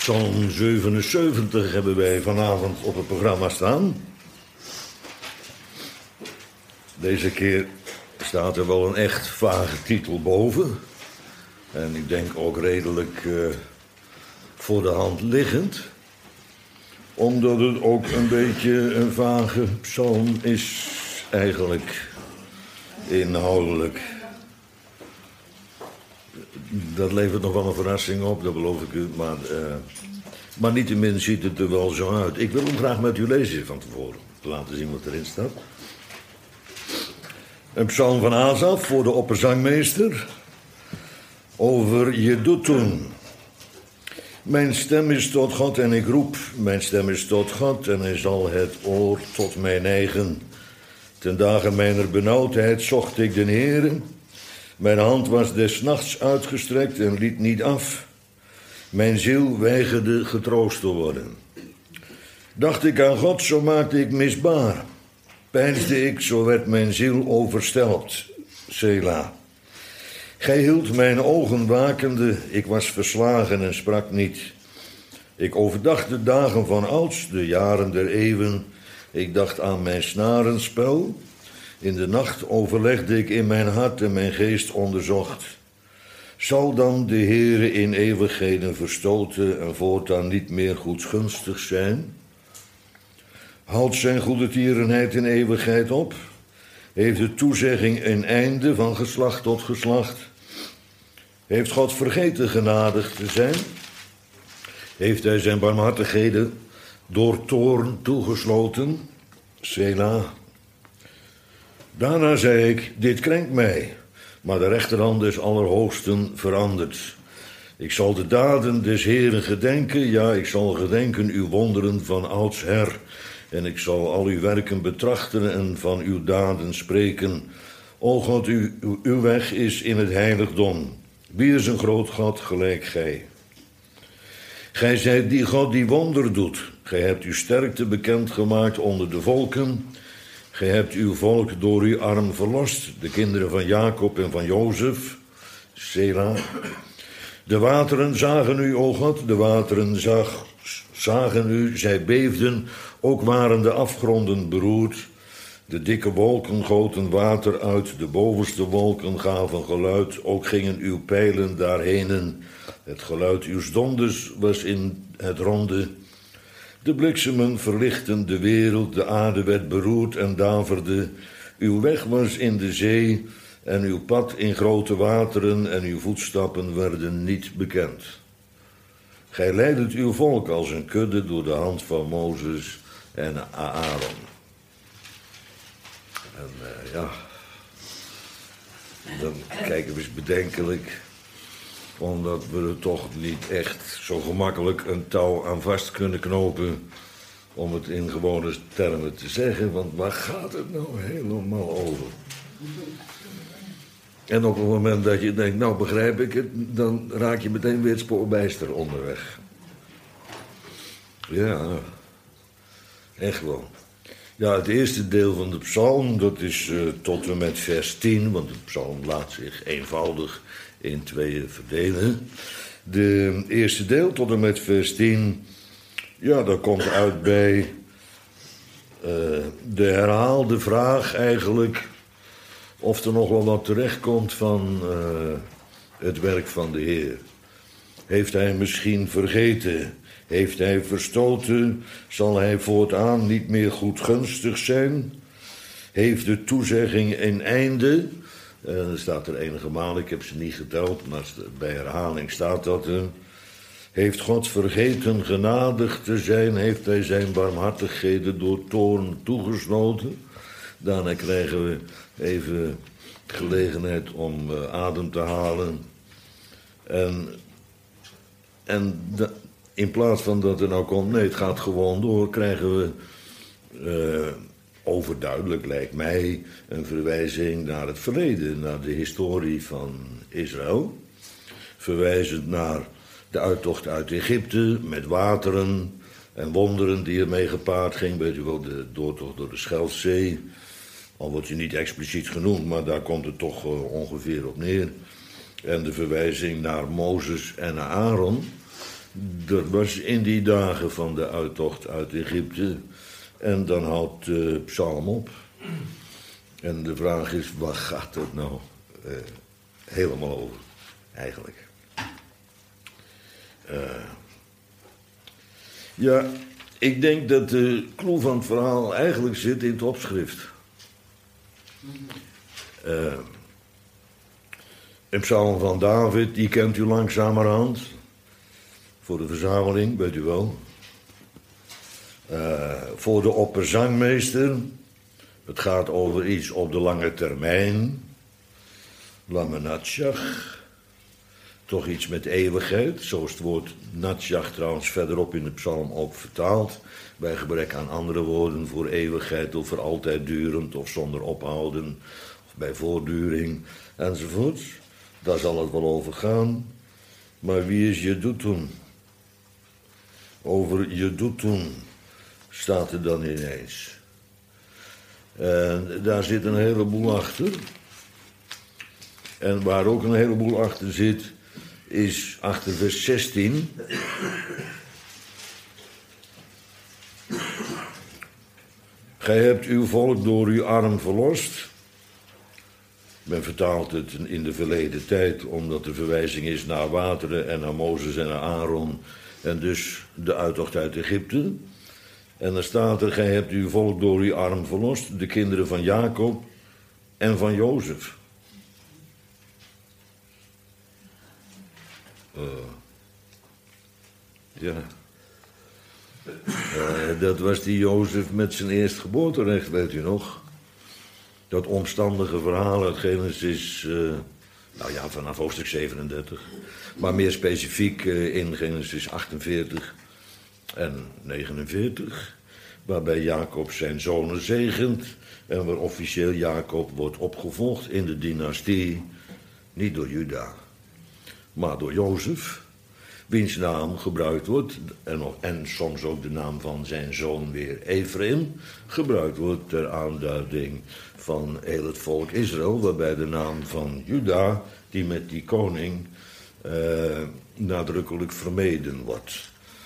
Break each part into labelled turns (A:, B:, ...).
A: Psalm 77 hebben wij vanavond op het programma staan. Deze keer staat er wel een echt vage titel boven. En ik denk ook redelijk voor de hand liggend. Omdat het ook een beetje een vage psalm is, eigenlijk inhoudelijk. Dat levert nog wel een verrassing op, dat beloof ik u. Maar niettemin ziet het er wel zo uit. Ik wil hem graag met u lezen van tevoren. Te laten zien wat erin staat. Een psalm van Asaf voor de opperzangmeester. Over Jeduthun. Mijn stem is tot God en ik roep. Mijn stem is tot God en hij zal het oor tot mij neigen. Ten dagen mijner benauwdheid zocht ik den Heere. Mijn hand was des nachts uitgestrekt en liet niet af. Mijn ziel weigerde getroost te worden. Dacht ik aan God, zo maakte ik misbaar. Peinsde ik, zo werd mijn ziel overstelpt. Selah. Gij hield mijn ogen wakende, ik was verslagen en sprak niet. Ik overdacht de dagen van ouds, de jaren der eeuwen. Ik dacht aan mijn snarenspel. In de nacht overlegde ik in mijn hart en mijn geest onderzocht. Zal dan de Heere in eeuwigheden verstoten en voortaan niet meer goedgunstig zijn? Houdt zijn goede tierenheid in eeuwigheid op? Heeft de toezegging een einde van geslacht tot geslacht? Heeft God vergeten genadig te zijn? Heeft hij zijn barmhartigheden door toorn toegesloten? Selah. Daarna zei ik, dit krenkt mij, maar de rechterhand des Allerhoogsten verandert. Ik zal de daden des Heeren gedenken, ja, ik zal gedenken uw wonderen van oudsher. En ik zal al uw werken betrachten en van uw daden spreken. O God, uw weg is in het heiligdom. Wie is een groot God gelijk gij? Gij zijt die God die wonder doet. Gij hebt uw sterkte bekendgemaakt onder de volken. Gij hebt uw volk door uw arm verlost, de kinderen van Jacob en van Jozef. Selah. De wateren zagen u, o God, de wateren zagen u, zij beefden, ook waren de afgronden beroerd. De dikke wolken goten water uit, de bovenste wolken gaven geluid, ook gingen uw pijlen daarheen. Het geluid uws donders was in het ronde. De bliksemen verlichten de wereld, de aarde werd beroerd en daverde. Uw weg was in de zee en uw pad in grote wateren en uw voetstappen werden niet bekend. Gij leidet uw volk als een kudde door de hand van Mozes en Aaron. En dan kijken we eens bedenkelijk, omdat we er toch niet echt zo gemakkelijk een touw aan vast kunnen knopen, om het in gewone termen te zeggen, want waar gaat het nou helemaal over? En op het moment dat je denkt, nou begrijp ik het, dan raak je meteen weer het spoorbijster onderweg. Ja, echt wel. Ja, het eerste deel van de psalm, dat is tot en met vers 10, want de psalm laat zich eenvoudig in tweeën verdelen. De eerste deel tot en met vers 10, ja, dat komt uit bij de herhaalde vraag eigenlijk, of er nog wel wat terechtkomt van het werk van de Heer. Heeft hij misschien vergeten? Heeft hij verstoten? Zal hij voortaan niet meer goedgunstig zijn? Heeft de toezegging een einde? Er staat er enige malen, ik heb ze niet geteld, maar bij herhaling staat dat er. Heeft God vergeten genadig te zijn? Heeft hij zijn barmhartigheden door toorn toegesloten? Daarna krijgen we even gelegenheid om adem te halen. In plaats van dat er nou komt, nee, het gaat gewoon door, krijgen we overduidelijk, lijkt mij, een verwijzing naar het verleden, naar de historie van Israël. Verwijzend naar de uittocht uit Egypte met wateren en wonderen die ermee gepaard ging. Weet u wel, de doortocht door de Schelfzee. Al wordt hij niet expliciet genoemd, maar daar komt het toch ongeveer op neer. En de verwijzing naar Mozes en naar Aaron. Dat was in die dagen van de uittocht uit Egypte. En dan houdt de psalm op. En de vraag is, waar gaat het nou helemaal over, eigenlijk? Ja, ik denk dat de clue van het verhaal eigenlijk zit in het opschrift. Een psalm van David, die kent u langzamerhand. Voor de verzameling, weet u wel. Voor de opperzangmeester. Het gaat over iets op de lange termijn. Lamenatjach. Toch iets met eeuwigheid. Zo is het woord natjach trouwens verderop in de psalm ook vertaald. Bij gebrek aan andere woorden voor eeuwigheid of voor altijd durend of zonder ophouden. Of bij voortduring enzovoort. Daar zal het wel over gaan. Maar wie is Jeduthun? Over Jeduthun staat er dan ineens. En daar zit een heleboel achter. En waar ook een heleboel achter zit, is achter vers 16. Gij hebt uw volk door uw arm verlost. Men vertaalt het in de verleden tijd, omdat de verwijzing is naar wateren en naar Mozes en naar Aaron. En dus de uittocht uit Egypte. En dan staat er, gij hebt uw volk door uw arm verlost, de kinderen van Jacob en van Jozef. Dat was die Jozef met zijn eerstgeboorterecht, weet u nog? Dat omstandige verhaal uit Genesis, vanaf hoofdstuk 37. Maar meer specifiek in Genesis 48 en 49. Waarbij Jacob zijn zonen zegent. En waar officieel Jacob wordt opgevolgd in de dynastie. Niet door Juda, maar door Jozef. Wiens naam gebruikt wordt, en soms ook de naam van zijn zoon weer Ephraim, gebruikt wordt ter aanduiding van heel het volk Israël, waarbij de naam van Juda, die met die koning nadrukkelijk vermeden wordt.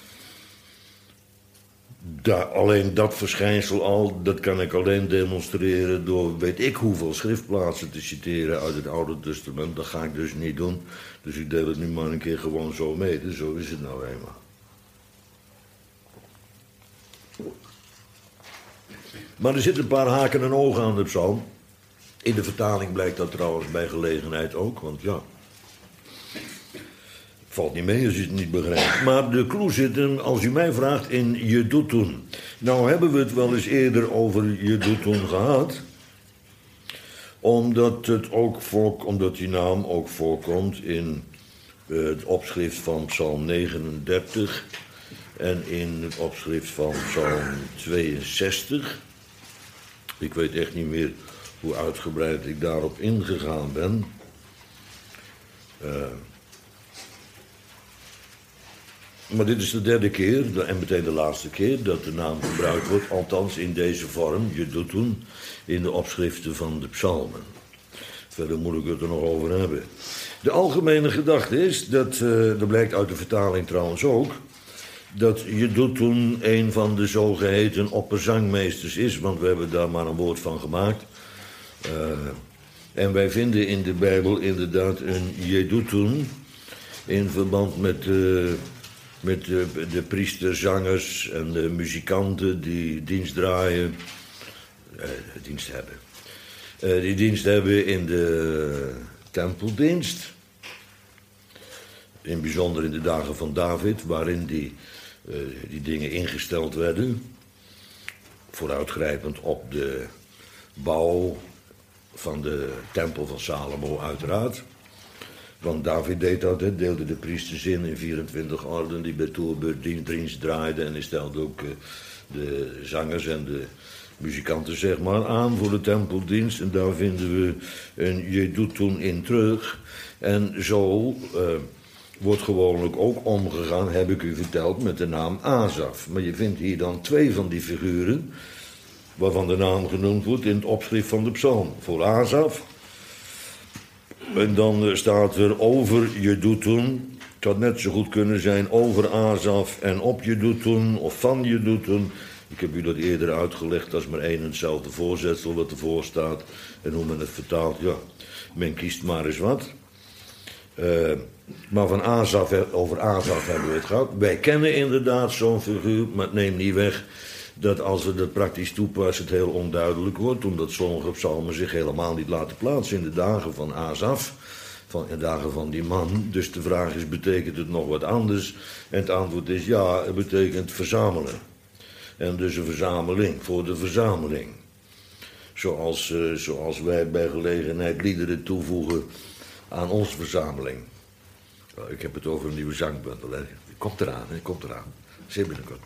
A: Alleen dat verschijnsel al, dat kan ik alleen demonstreren door weet ik hoeveel schriftplaatsen te citeren uit het Oude Testament. Dat ga ik dus niet doen. Dus ik deel het nu maar een keer gewoon zo mee. Dus zo is het nou eenmaal. Maar er zitten een paar haken en ogen aan de psalm. In de vertaling blijkt dat trouwens bij gelegenheid ook, want ja, valt niet mee als je het niet begrijpt. Maar de clue zit hem, als u mij vraagt, in Jeduthun. Nou hebben we het wel eens eerder over Jeduthun gehad. Omdat die naam ook voorkomt in het opschrift van Psalm 39 en in het opschrift van Psalm 62. Ik weet echt niet meer hoe uitgebreid ik daarop ingegaan ben. Maar dit is de derde keer, en meteen de laatste keer, dat de naam gebruikt wordt, althans in deze vorm, Jeduthun, in de opschriften van de psalmen. Verder moet ik het er nog over hebben. De algemene gedachte is, dat blijkt uit de vertaling trouwens ook, dat Jeduthun een van de zogeheten opperzangmeesters is, want we hebben daar maar een woord van gemaakt. En wij vinden in de Bijbel inderdaad een Jeduthun in verband met de priesterzangers en de muzikanten die dienst draaien, die dienst hebben in de tempeldienst. In bijzonder in de dagen van David, waarin die dingen ingesteld werden. Vooruitgrijpend op de bouw van de tempel van Salomo uiteraard. Want David deed dat, deelde de priesters in 24 orden die bij toerbeurt dienst draaiden. En hij stelde ook de zangers en de muzikanten zeg maar aan voor de tempeldienst. En daar vinden we een Jeduthun in terug. En zo wordt gewoonlijk ook omgegaan, heb ik u verteld, met de naam Asaf. Maar je vindt hier dan 2 van die figuren, waarvan de naam genoemd wordt in het opschrift van de psalm. Voor Asaf. En dan staat er over Jeduthun, had net zo goed kunnen zijn over Asaf en op Jeduthun of van Jeduthun. Ik heb u dat eerder uitgelegd, dat is maar één en hetzelfde voorzetsel wat ervoor staat. En hoe men het vertaalt, ja, men kiest maar eens wat. Maar van Asaf, over Asaf hebben we het gehad. Wij kennen inderdaad zo'n figuur, maar het neemt niet weg dat als we dat praktisch toepassen het heel onduidelijk wordt, omdat sommige psalmen zich helemaal niet laten plaatsen in de dagen van Asaf, in de dagen van die man. Dus de vraag is, betekent het nog wat anders? En het antwoord is ja, het betekent verzamelen. En dus een verzameling voor de verzameling. Zoals wij bij gelegenheid liederen toevoegen aan onze verzameling. Ik heb het over een nieuwe zangbundel. Hè. Komt eraan. Zeer binnenkort.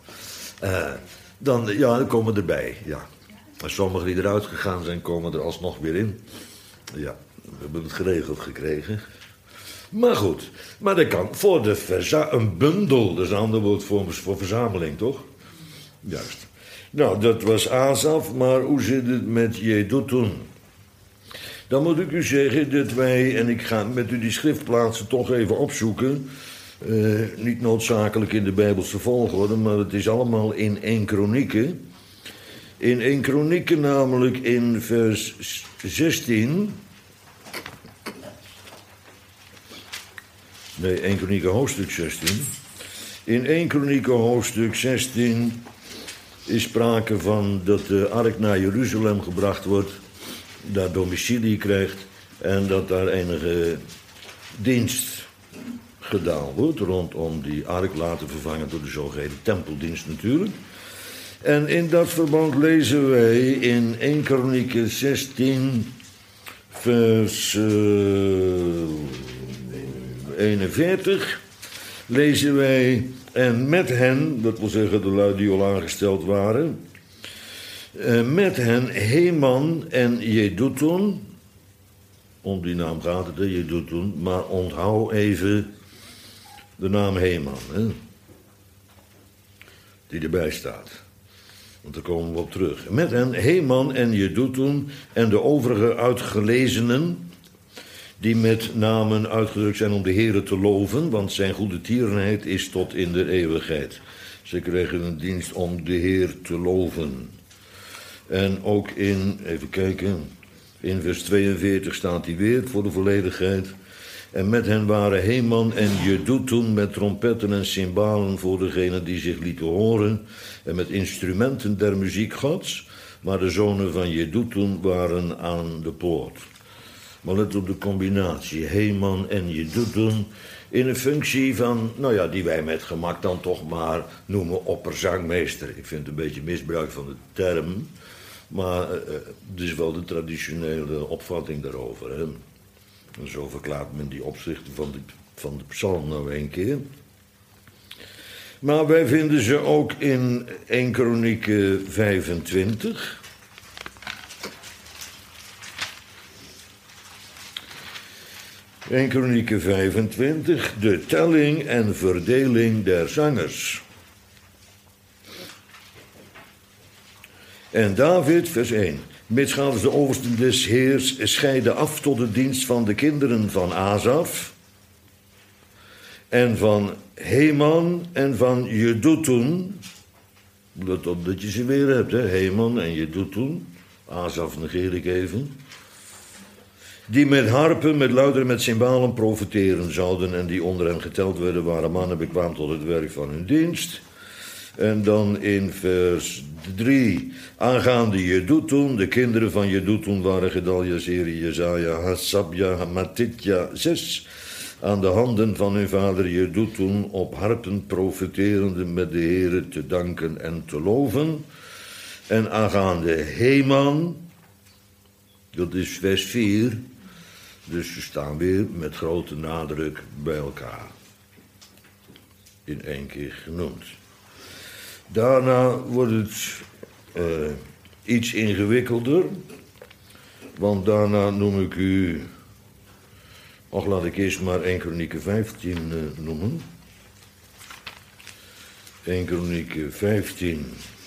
A: Dan komen erbij, ja. En sommige die eruit gegaan zijn, komen er alsnog weer in. Ja, we hebben het geregeld gekregen. Maar goed, maar dat kan. Voor een bundel, dat is een ander woord voor verzameling, toch? Juist. Nou, dat was Asaf, maar hoe zit het met Jeduthun? Dan moet ik u zeggen dat wij, en ik ga met u die schriftplaatsen toch even opzoeken, niet noodzakelijk in de Bijbelse volgorde, maar het is allemaal in 1 Kronieken. In 1 Kronieken namelijk in vers 16. Nee, 1 Kronieken hoofdstuk 16. In 1 Kronieken hoofdstuk 16 is sprake van dat de ark naar Jeruzalem gebracht wordt, daar domicilie krijgt en dat daar enige dienst gedaan wordt rondom die ark, laten vervangen door de zogeheten tempeldienst natuurlijk. En in dat verband lezen wij in 1 Kronieken 16 vers 41 lezen wij: en met hen, dat wil zeggen de lui die al aangesteld waren, met hen Heman en Jeduthun, om die naam gaat het, Jeduthun, maar onthoud even de naam Heman, hè, die erbij staat. Want daar komen we op terug. Met hen Heman en Jeduthun en de overige uitgelezenen, die met namen uitgedrukt zijn om de Heere te loven, want zijn goede tierenheid is tot in de eeuwigheid. Ze kregen een dienst om de Heer te loven. En ook even kijken, in vers 42 staat hij weer voor de volledigheid. En met hen waren Heman en Jeduthun met trompetten en cymbalen voor degenen die zich lieten horen en met instrumenten der muziek Gods, maar de zonen van Jeduthun waren aan de poort. Maar let op de combinatie, Heman en Jeduthun, in een functie van, die wij met gemak dan toch maar noemen opperzangmeester. Ik vind het een beetje misbruik van de term, maar het is wel de traditionele opvatting daarover. Hè? En zo verklaart men die opzichten van de psalm nou een keer. Maar wij vinden ze ook in 1 Kronieken 25. 1 Kronieken 25, de telling en verdeling der zangers. En David, vers 1. Mitsgaande de oversten des Heers scheiden af tot de dienst van de kinderen van Asaf en van Heman en van Jeduthun. Let op dat je ze weer hebt, hè? Heman en Jeduthun. Asaf negeer ik even. Die met harpen, met luider en met cymbalen profeteren zouden en die onder hen geteld werden waren mannen bekwaam tot het werk van hun dienst. En dan in vers 3, aangaande Jeduthun, de kinderen van Jeduthun waren Gedalja, Zeri, Jezaja, Hasabja, Matitja, 6, aan de handen van hun vader Jeduthun op harpen profeterende met de Heere te danken en te loven. En aangaande Heman, dat is vers 4, dus ze staan weer met grote nadruk bij elkaar. In één keer genoemd. Daarna wordt het iets ingewikkelder. Want daarna noem ik u... laat ik eerst maar 1 Kronieken 15 noemen. 1 Kronieken 15.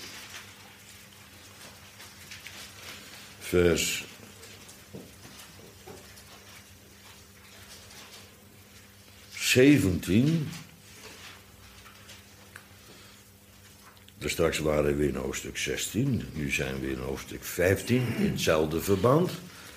A: Vers... 17. Straks waren we in hoofdstuk 16, nu zijn we in hoofdstuk 15, in hetzelfde verband.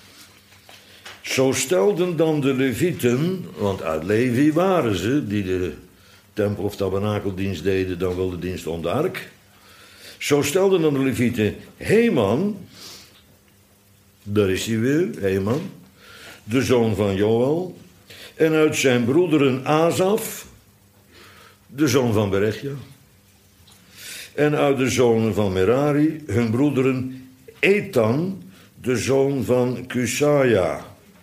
A: Zo stelden dan de Levieten, want uit Levi waren ze, die de tempel- of tabernakeldienst deden, dan wel de dienst om de ark. Zo stelden dan de Levieten Heman, daar is hij weer, Heman, de zoon van Joël, en uit zijn broederen Asaf, de zoon van Berechja, en uit de zonen van Merari, hun broederen Ethan, de zoon van Kusaja.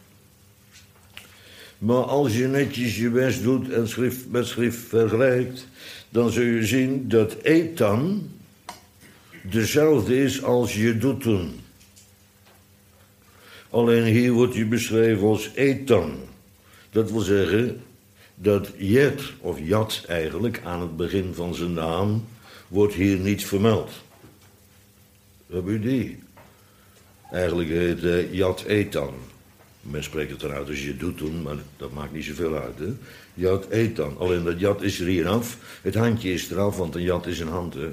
A: Maar als je netjes je best doet en schrift met schrift vergelijkt, dan zul je zien dat Ethan dezelfde is als Jeduthun. Alleen hier wordt hij beschreven als Ethan. Dat wil zeggen dat Jet, of Jat eigenlijk, aan het begin van zijn naam, wordt hier niet vermeld. Heb u die? Eigenlijk heet Jat Ethan. Men spreekt het eruit als Jeduthun, maar dat maakt niet zoveel uit. Hè? Jat Ethan. Alleen dat Jat is er hier af. Het handje is eraf, want een Jat is een hand. Hè?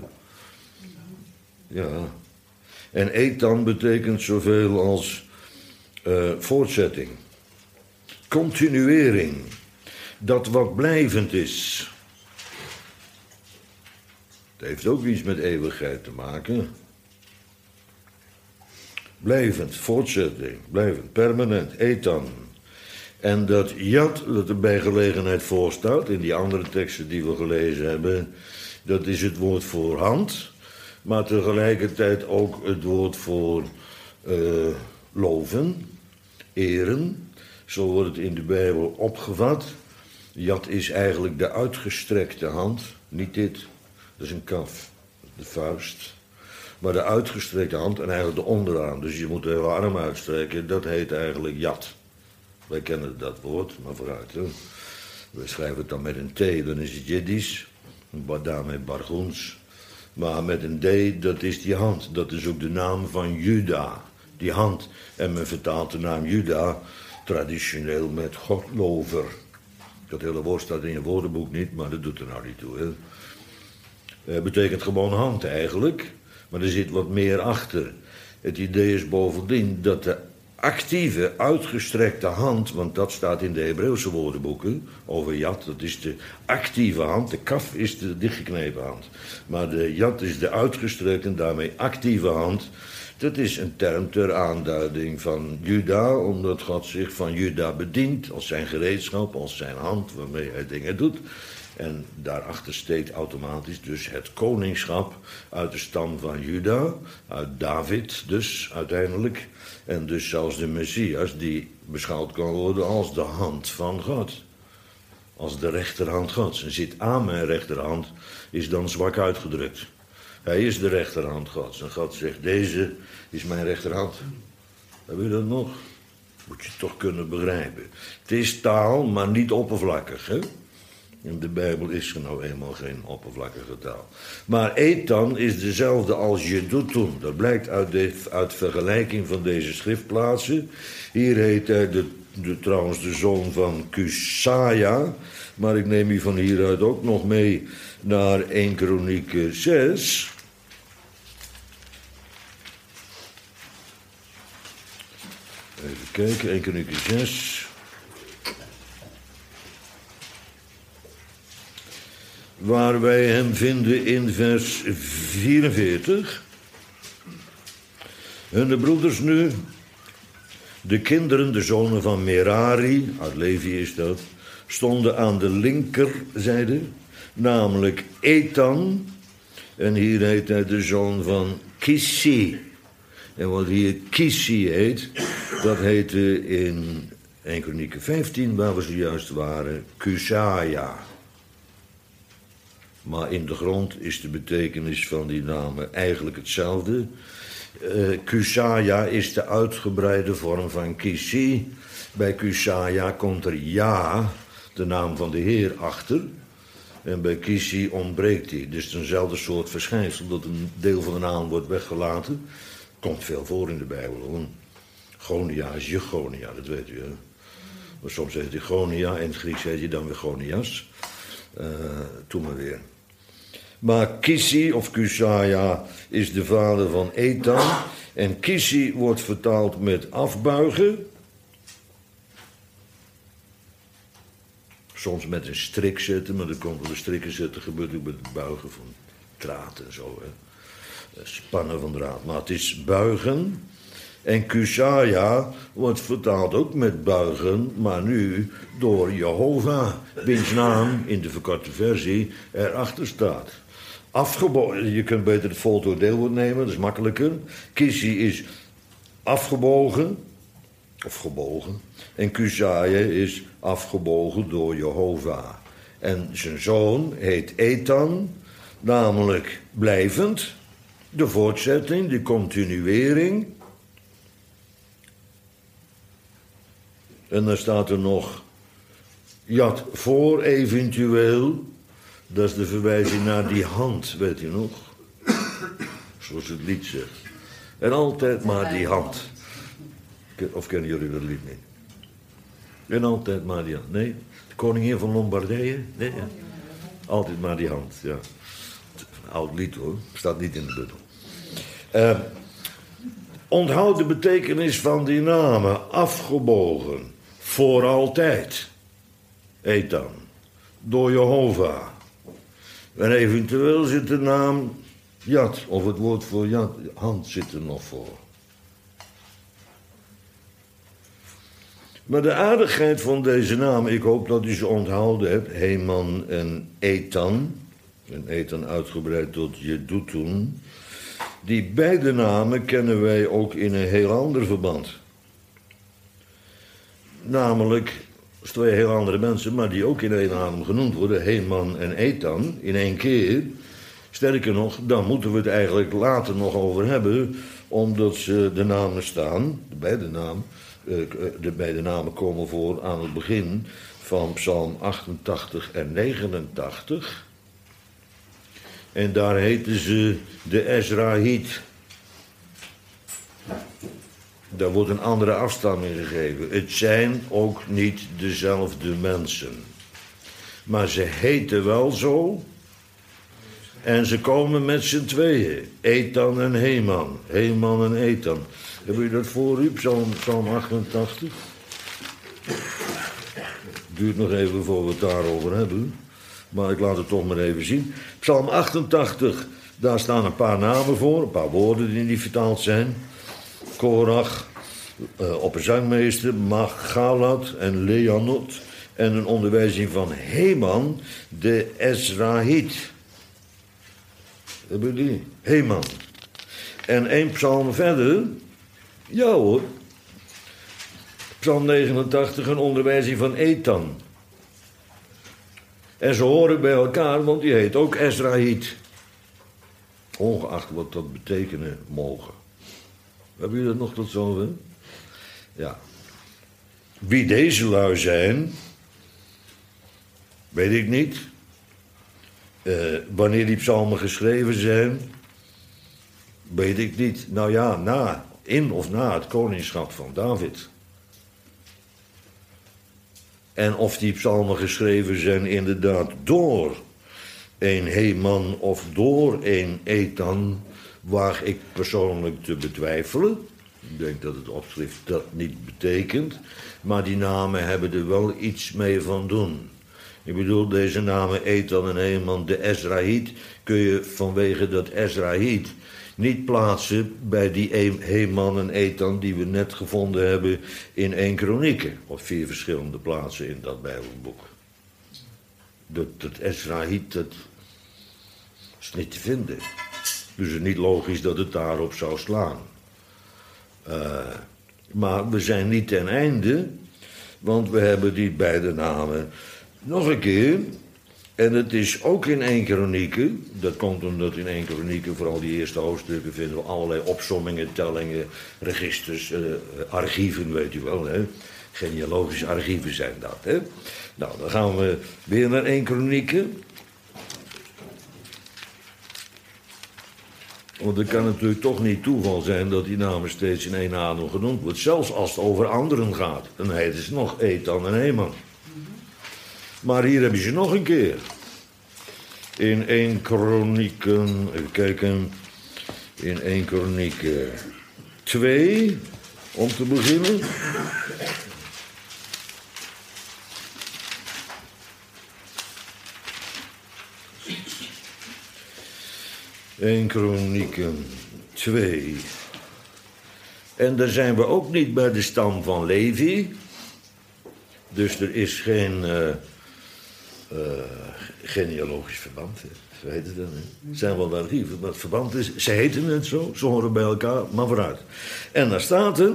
A: Ja. En Ethan betekent zoveel als voortzetting. Continuering. Dat wat blijvend is. Het heeft ook iets met eeuwigheid te maken. Blijvend, voortzetting, blijvend, permanent, Ethan. En dat Jat, dat er bij gelegenheid voor staat, in die andere teksten die we gelezen hebben, dat is het woord voor hand, maar tegelijkertijd ook het woord voor loven, eren. Zo wordt het in de Bijbel opgevat. Jat is eigenlijk de uitgestrekte hand, niet dit, dat is een kaf, de vuist. Maar de uitgestrekte hand en eigenlijk de onderarm. Dus je moet de hele arm uitstrekken. Dat heet eigenlijk Jat. Wij kennen dat woord, maar vooruit. Hè. We schrijven het dan met een T, dan is het Jiddisch. Daarmee Bargoens. Maar met een D, dat is die hand. Dat is ook de naam van Juda. Die hand. En men vertaalt de naam Juda traditioneel met Godlover. Dat hele woord staat in je woordenboek niet, maar dat doet er nou niet toe. Hè. Betekent gewoon hand eigenlijk. Maar er zit wat meer achter. Het idee is bovendien dat de actieve, uitgestrekte hand, want dat staat in de Hebreeuwse woordenboeken over Jat, dat is de actieve hand, de kaf is de dichtgeknepen hand. Maar de Jat is de uitgestrekte en daarmee actieve hand. Dat is een term ter aanduiding van Juda, omdat God zich van Juda bedient als zijn gereedschap, als zijn hand waarmee hij dingen doet. En daarachter steekt automatisch dus het koningschap uit de stam van Juda, uit David dus uiteindelijk. En dus zelfs de Messias die beschouwd kan worden als de hand van God. Als de rechterhand Gods. En zit aan mijn rechterhand is dan zwak uitgedrukt. Hij is de rechterhand Gods. En God zegt, deze is mijn rechterhand. Heb je dat nog? Moet je toch kunnen begrijpen. Het is taal, maar niet oppervlakkig, hè? In de Bijbel is er nou eenmaal geen oppervlakkige taal. Maar Ethan is dezelfde als Jeduthun. Dat blijkt uit vergelijking van deze schriftplaatsen. Hier heet hij trouwens de zoon van Kusaja. Maar ik neem u van hieruit ook nog mee naar 1 Kronieken 6. Even kijken, 1 Kronieken 6... waar wij hem vinden in vers 44. En de broeders nu, de kinderen, de zonen van Merari, uit Levi is dat, stonden aan de linkerzijde, namelijk Ethan, en hier heet hij de zoon van Kissi. En wat hier Kissi heet, dat heette in 1 Kronieken 15, waar we zojuist waren, Kusaja. Maar in de grond is de betekenis van die namen eigenlijk hetzelfde. Kusaja is de uitgebreide vorm van Kissi. Bij Kusaja komt er Ja, de naam van de Heer, achter. En bij Kissi ontbreekt die. Dus eenzelfde soort verschijnsel, dat een deel van de naam wordt weggelaten. Komt veel voor in de Bijbel, hoor. Gonia is Jegonia, dat weet u, hè. Maar soms heet hij Gonia, in het Grieks heet hij dan weer Gonias. Toen maar weer. Maar Kisi of Kusaja is de vader van Ethan. En Kisi wordt vertaald met afbuigen. Soms met een strik zetten, maar dan komt wel de strikken zetten, gebeurt ook met het buigen van draad en zo. Hè. Spannen van draad. Maar het is buigen. En Kusaja wordt vertaald ook met buigen, maar nu door Jehovah, wiens naam in de verkorte versie erachter staat. Afgebogen, je kunt beter het voltooid deelwoord nemen, dat is makkelijker. Kisi is afgebogen, of gebogen. En Kusaja is afgebogen door Jehovah. En zijn zoon heet Ethan, namelijk blijvend. De voortzetting, de continuering. En dan staat er nog Jad voor eventueel. Dat is de verwijzing naar die hand, weet je nog? Zoals het lied zegt. En altijd maar die hand. Of kennen jullie dat lied niet? En altijd maar die hand. Nee? De koningin van Lombardije? Nee? Ja. Altijd maar die hand, ja. Een oud lied hoor, staat niet in de bundel. Onthoud de betekenis van die namen. Afgebogen. Voor altijd. Ethan. Door Jehovah. En eventueel zit de naam Jad, of het woord voor Jad, hand zit er nog voor. Maar de aardigheid van deze naam, ik hoop dat u ze onthouden hebt, Heman en Ethan. En Ethan uitgebreid tot Jeduthun. Die beide namen kennen wij ook in een heel ander verband. Namelijk, twee heel andere mensen, maar die ook in één adem genoemd worden, Heman en Ethan, in één keer. Sterker nog, daar moeten we het eigenlijk later nog over hebben, omdat ze de namen staan, de beide namen komen voor aan het begin van Psalm 88 en 89. En daar heten ze de Ezrahiet. Daar wordt een andere afstamming gegeven. Het zijn ook niet dezelfde mensen. Maar ze heten wel zo. En ze komen met z'n tweeën. Ethan en Heman. Heman en Ethan. Hebben jullie dat voor u? Psalm 88. Duurt nog even voor we het daarover hebben. Maar ik laat het toch maar even zien. Psalm 88, daar staan een paar namen voor. Een paar woorden die niet vertaald zijn. Korach, opperzangmeester, Magalat en Leanot. En een onderwijzing van Heman, de Ezrahiet. Hebben jullie? Heman. En één psalm verder. Ja hoor. Psalm 89, een onderwijzing van Ethan. En ze horen bij elkaar, want die heet ook Ezrahiet. Ongeacht wat dat betekenen mogen. Hebben jullie dat nog tot zover? Ja. Wie deze lui zijn, weet ik niet. Wanneer die psalmen geschreven zijn, weet ik niet. Nou ja, in of na het koningschap van David. En of die psalmen geschreven zijn inderdaad door een Heman of door een Ethan, waag ik persoonlijk te betwijfelen. Ik denk dat het opschrift dat niet betekent. Maar die namen hebben er wel iets mee van doen. Ik bedoel, deze namen Ethan en Heman, de Ezrahiet, kun je vanwege dat Ezrahiet niet plaatsen bij die Heman en Ethan die we net gevonden hebben in 1 Kronieken. Op 4 verschillende plaatsen in dat Bijbelboek. Dat Ezrahiet, dat is niet te vinden. Dus het is niet logisch dat het daarop zou slaan. Maar we zijn niet ten einde, want we hebben die beide namen nog een keer. En het is ook in 1 Kronieken. Dat komt omdat in 1 Kronieken, vooral die eerste hoofdstukken, vinden we allerlei opsommingen, tellingen, registers, archieven, weet u wel. Hè? Genealogische archieven zijn dat. Hè? Nou, dan gaan we weer naar 1 Kronieken. Want het kan natuurlijk toch niet toeval zijn dat die namen steeds in één adem genoemd wordt. Zelfs als het over anderen gaat. Dan heten ze nog Ethan en Heman. Maar hier heb je ze nog een keer. In 1 Kronieken, even kijken. In 1 Kronieken 2, om te beginnen. In Kronieken 2. En daar zijn we ook niet bij de stam van Levi. Dus er is geen genealogisch verband. Zo heet het dan. Het zijn wel archieven, maar het verband is... Ze heten het zo, ze horen bij elkaar, maar vooruit. En daar staat er...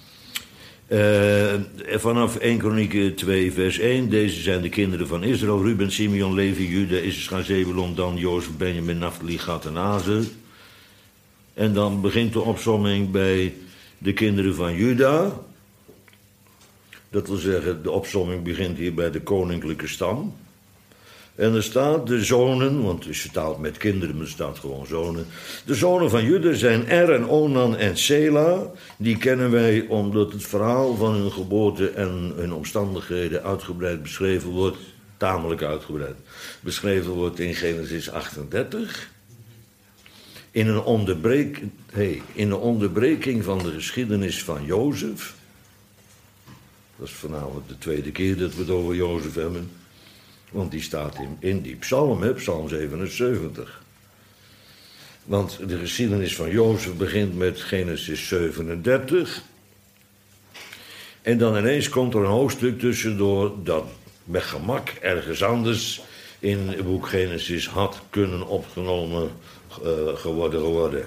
A: vanaf 1 Kronieken 2 vers 1... Deze zijn de kinderen van Israël... Ruben, Simeon, Levi, Juda, Issachar, Zebulon, Dan, Jozef, Benjamin, Naphtali, Gad en Azer. En dan begint de opsomming bij de kinderen van Juda. Dat wil zeggen, de opsomming begint hier bij de koninklijke stam. En er staat de zonen, want het is vertaald met kinderen, maar er staat gewoon zonen. De zonen van Juda zijn Er en Onan en Sela. Die kennen wij omdat het verhaal van hun geboorte en hun omstandigheden uitgebreid beschreven wordt. Tamelijk uitgebreid. Beschreven wordt in Genesis 38. In een onderbreking van de geschiedenis van Jozef. Dat is voornamelijk de tweede keer dat we het over Jozef hebben. Want die staat in die psalm, psalm 77. Want de geschiedenis van Jozef begint met Genesis 37. En dan ineens komt er een hoofdstuk tussendoor dat met gemak ergens anders in het boek Genesis had kunnen opgenomen geworden.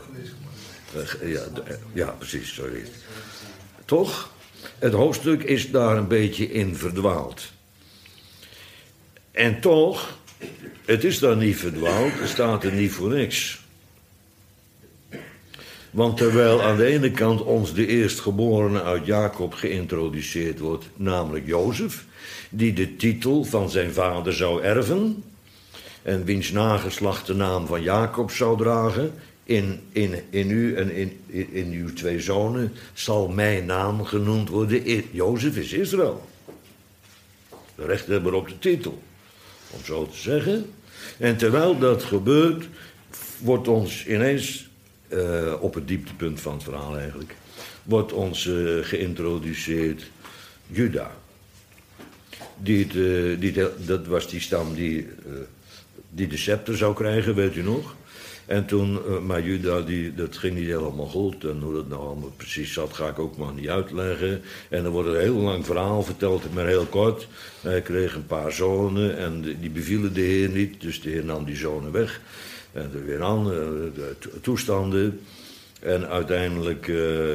A: Ja, precies, sorry. Toch? Het hoofdstuk is daar een beetje in verdwaald. En toch, het is daar niet verdwaald, het staat er niet voor niks. Want terwijl aan de ene kant ons de eerstgeborene uit Jacob geïntroduceerd wordt, namelijk Jozef, die de titel van zijn vader zou erven en wiens nageslacht de naam van Jacob zou dragen, in u en in uw 2 zonen zal mijn naam genoemd worden. Jozef is Israël. De rechthebber op de titel, om zo te zeggen. En terwijl dat gebeurt, wordt ons ineens, op het dieptepunt van het verhaal eigenlijk, wordt ons geïntroduceerd Juda. Dat was die stam die de scepter zou krijgen, weet u nog? En toen, maar Juda, dat ging niet helemaal goed. En hoe dat nou allemaal precies zat, ga ik ook maar niet uitleggen. En er wordt een heel lang verhaal verteld, maar heel kort. Hij kreeg een paar zonen en die bevielen de Heer niet. Dus de Heer nam die zonen weg. En er weer aan, toestanden. En uiteindelijk,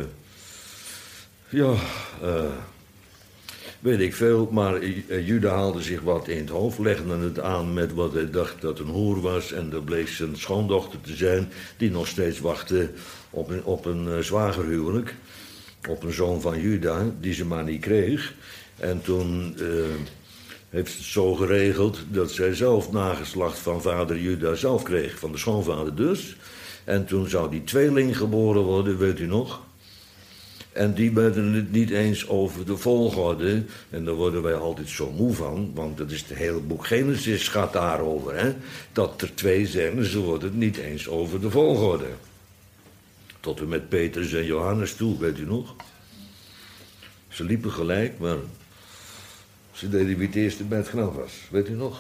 A: weet ik veel, maar Juda haalde zich wat in het hoofd, legde het aan met wat hij dacht dat een hoer was. En dat bleek zijn schoondochter te zijn, die nog steeds wachtte op een zwagerhuwelijk. Op een zoon van Juda, die ze maar niet kreeg. En toen heeft het zo geregeld dat zij zelf nageslacht van vader Juda zelf kreeg, van de schoonvader dus. En toen zou die tweeling geboren worden, weet u nog? En die werden het niet eens over de volgorde. En daar worden wij altijd zo moe van. Want dat is het hele boek Genesis gaat daarover. Hè? Dat er 2 zijn, ze worden het niet eens over de volgorde. Tot en met Petrus en Johannes toe, weet u nog? Ze liepen gelijk, maar ze deden wie het eerste bij het graf was. Weet u nog?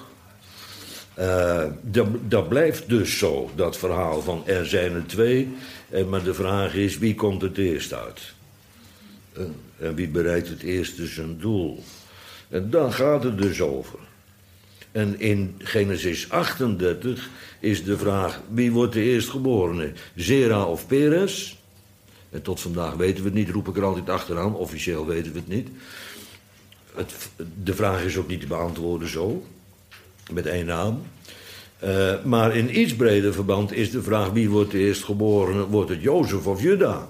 A: Dat blijft dus zo, dat verhaal van er zijn er 2. Maar de vraag is, wie komt het eerst uit? En wie bereikt het eerste zijn doel? En daar gaat het dus over. En in Genesis 38 is de vraag, wie wordt de eerstgeborene? Zera of Peres? En tot vandaag weten we het niet, roep ik er altijd achteraan. Officieel weten we het niet. De vraag is ook niet te beantwoorden zo, met 1 naam. Maar in iets breder verband is de vraag, wie wordt de eerstgeborene? Wordt het Jozef of Juda?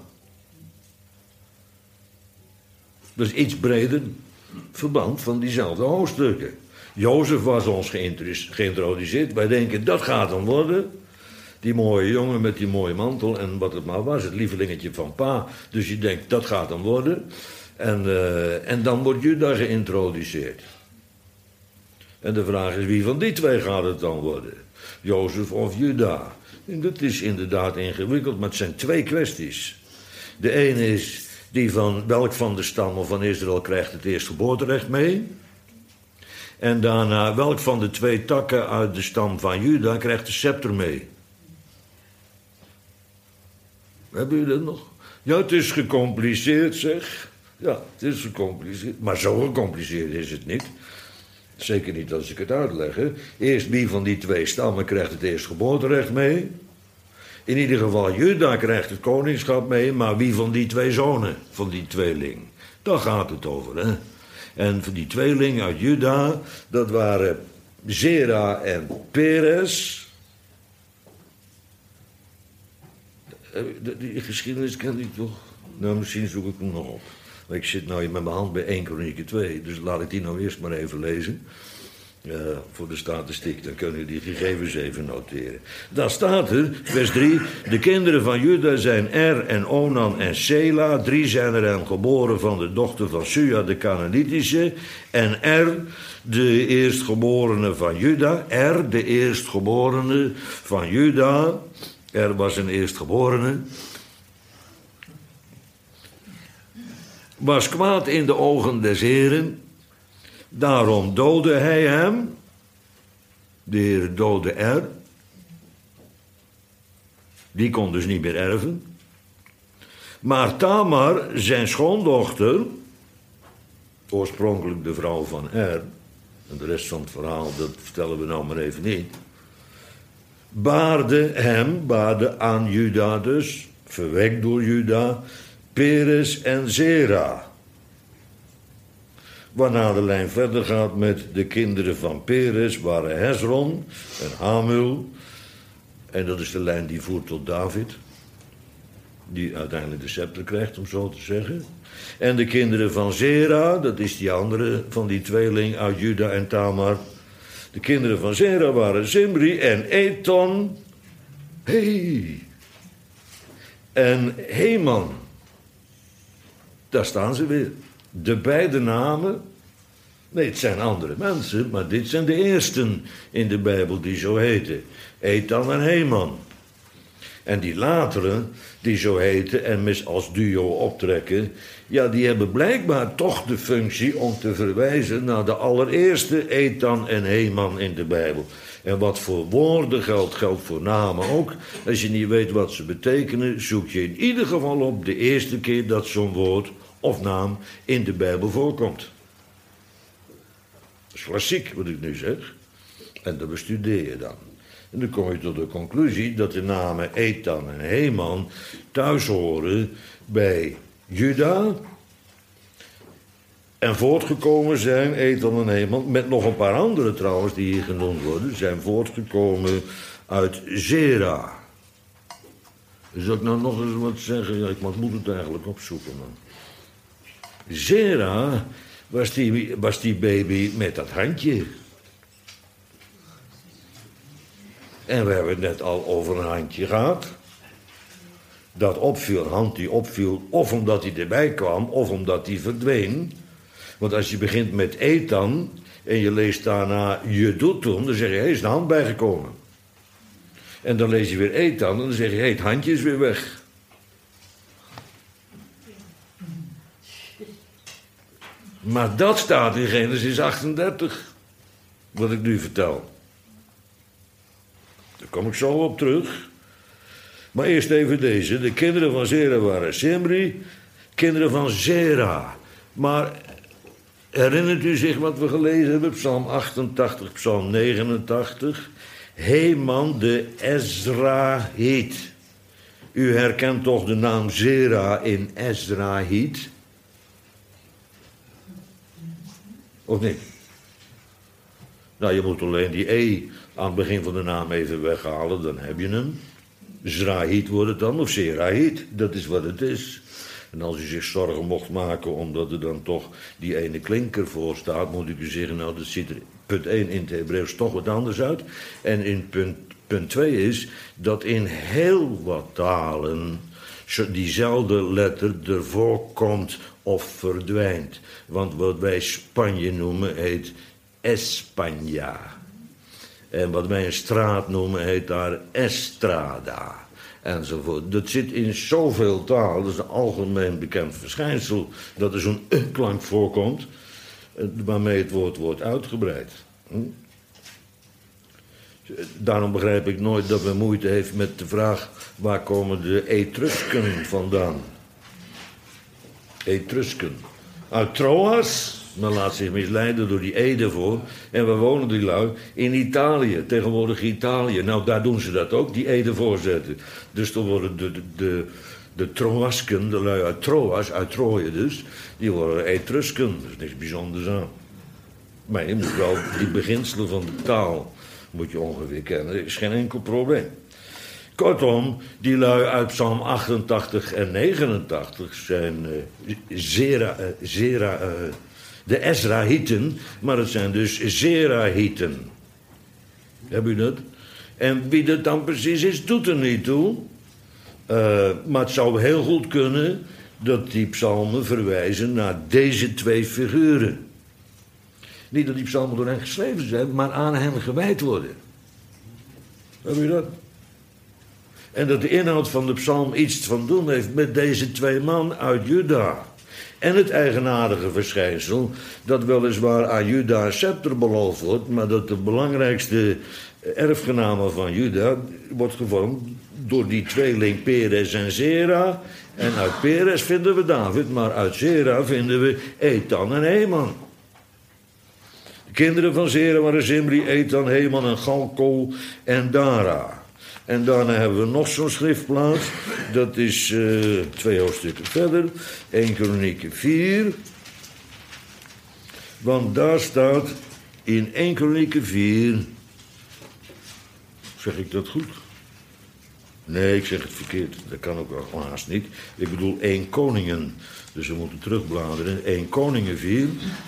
A: Dus iets breder verband van diezelfde hoofdstukken. Jozef was ons geïntroduceerd. Wij denken, dat gaat hem worden. Die mooie jongen met die mooie mantel en wat het maar was, het lievelingetje van pa. Dus je denkt, dat gaat hem worden. En dan wordt Juda geïntroduceerd. En de vraag is, wie van die twee gaat het dan worden? Jozef of Juda? En dat is inderdaad ingewikkeld, maar het zijn twee kwesties. De ene is, welk van de stammen van Israël krijgt het eerstgeboorterecht mee? En daarna, welk van de twee takken uit de stam van Juda krijgt de scepter mee? Hebben jullie dat nog? Ja, het is gecompliceerd, zeg. Ja, het is gecompliceerd. Maar zo gecompliceerd is het niet. Zeker niet als ik het uitleg. Hè. Eerst, wie van die twee stammen krijgt het eerstgeboorterecht mee? In ieder geval, Juda krijgt het koningschap mee, maar wie van die twee zonen, van die tweeling? Daar gaat het over, hè. En van die tweeling uit Juda, dat waren Zera en Peres. Die geschiedenis ken ik toch? Nou, misschien zoek ik hem nog op. Maar ik zit nou met mijn hand bij 1 Kronieken 2, dus laat ik die nou eerst maar even lezen. Voor de statistiek, dan kunnen jullie die gegevens even noteren. Daar staat er, vers 3... De kinderen van Juda zijn Er en Onan en Sela. 3 zijn er en geboren van de dochter van Sua de Canaanitische. En Er, de eerstgeborene van Juda. Er, de eerstgeborene van Juda. Er was een eerstgeborene. Was kwaad in de ogen des Heren. Daarom doodde hij hem. De Heer doodde Er. Die kon dus niet meer erven. Maar Tamar, zijn schoondochter, oorspronkelijk de vrouw van Er, en de rest van het verhaal, dat vertellen we nou maar even niet, baarde aan Juda dus, verwekt door Juda, Peres en Zera. Waarna de lijn verder gaat met de kinderen van Peres waren Hezron en Hamul. En dat is de lijn die voert tot David. Die uiteindelijk de scepter krijgt, om zo te zeggen. En de kinderen van Zera, dat is die andere van die tweeling uit Juda en Tamar. De kinderen van Zera waren Zimri en Eton. En Heman. Daar staan ze weer. De beide namen, nee, het zijn andere mensen, maar dit zijn de eersten in de Bijbel die zo heten. Ethan en Heman. En die latere, die zo heten en als duo optrekken, ja, die hebben blijkbaar toch de functie om te verwijzen naar de allereerste Ethan en Heman in de Bijbel. En wat voor woorden geldt voor namen ook. Als je niet weet wat ze betekenen, zoek je in ieder geval op de eerste keer dat zo'n woord of naam in de Bijbel voorkomt. Dat is klassiek wat ik nu zeg. En dat bestudeer je dan. En dan kom je tot de conclusie dat de namen Ethan en Heman thuis horen bij Juda. En voortgekomen zijn, Ethan en Heman, met nog een paar andere trouwens die hier genoemd worden, zijn voortgekomen uit Zera. Zal ik nou nog eens wat zeggen? Ja, ik moet het eigenlijk opzoeken, man. Zera was die baby met dat handje. En we hebben het net al over een handje gehad. Dat opviel, een hand die opviel, of omdat hij erbij kwam, of omdat hij verdween. Want als je begint met Ethan en je leest daarna Jedutun, dan zeg je, is de hand bijgekomen. En dan lees je weer Ethan en dan zeg je, het handje is weer weg. Maar dat staat in Genesis 38, wat ik nu vertel. Daar kom ik zo op terug. Maar eerst even deze. De kinderen van Zera waren Simri, kinderen van Zera. Maar herinnert u zich wat we gelezen hebben? Psalm 88, Psalm 89. Heman de Ezrahiet. U herkent toch de naam Zera in Ezrahiet? Of niet? Nou, je moet alleen die E aan het begin van de naam even weghalen, dan heb je hem. Zrahiet wordt het dan, of Zerahiet, dat is wat het is. En als u zich zorgen mocht maken omdat er dan toch die ene klinker voor staat, moet ik u zeggen, nou, dat ziet er punt 1 in het Hebreeuws toch wat anders uit. En in punt Punt 2 is dat in heel wat talen diezelfde letter ervoor komt of verdwijnt. Want wat wij Spanje noemen heet España. En wat wij een straat noemen heet daar Estrada. Enzovoort. Dat zit in zoveel taal, dat is een algemeen bekend verschijnsel, dat er zo'n klank voorkomt, waarmee het woord wordt uitgebreid. Daarom begrijp ik nooit dat men moeite heeft met de vraag, waar komen de Etrusken vandaan? Etrusken. Uit Troas, men laat zich misleiden door die Ede voor. En we wonen die lui in Italië, tegenwoordig Italië. Nou, daar doen ze dat ook, die Ede voorzetten. Dus dan worden de Troasken, de lui uit Troas, uit Troje dus, die worden Etrusken. Er is niks bijzonders aan. Maar je moet wel die beginselen van de taal moet je ongeveer kennen. Er is geen enkel probleem. Kortom, die lui uit Psalm 88 en 89 zijn de Ezrahieten, maar het zijn dus Zerahieten. Heb u dat? En wie dat dan precies is, doet er niet toe. Maar het zou heel goed kunnen dat die psalmen verwijzen naar deze twee figuren. Niet dat die psalmen door hen geschreven zijn, maar aan hen gewijd worden. Heb u dat? En dat de inhoud van de psalm iets van doen heeft met deze twee man uit Juda. En het eigenaardige verschijnsel dat weliswaar aan Juda een scepter beloofd wordt, maar dat de belangrijkste erfgename van Juda wordt gevormd door die tweeling Peres en Zera. En uit Peres vinden we David, maar uit Zera vinden we Ethan en Heman. De kinderen van Zera waren Zimri, Ethan, Heman en Galko en Dara. En daarna hebben we nog zo'n schriftplaats. Dat is 2 hoofdstukken verder. 1 Kronieken 4. Want daar staat in 1 Kronieken 4... Zeg ik dat goed? Nee, ik zeg het verkeerd. Dat kan ook wel haast niet. Ik bedoel 1 Koningen. Dus we moeten terugbladeren. 1 Koningen 4.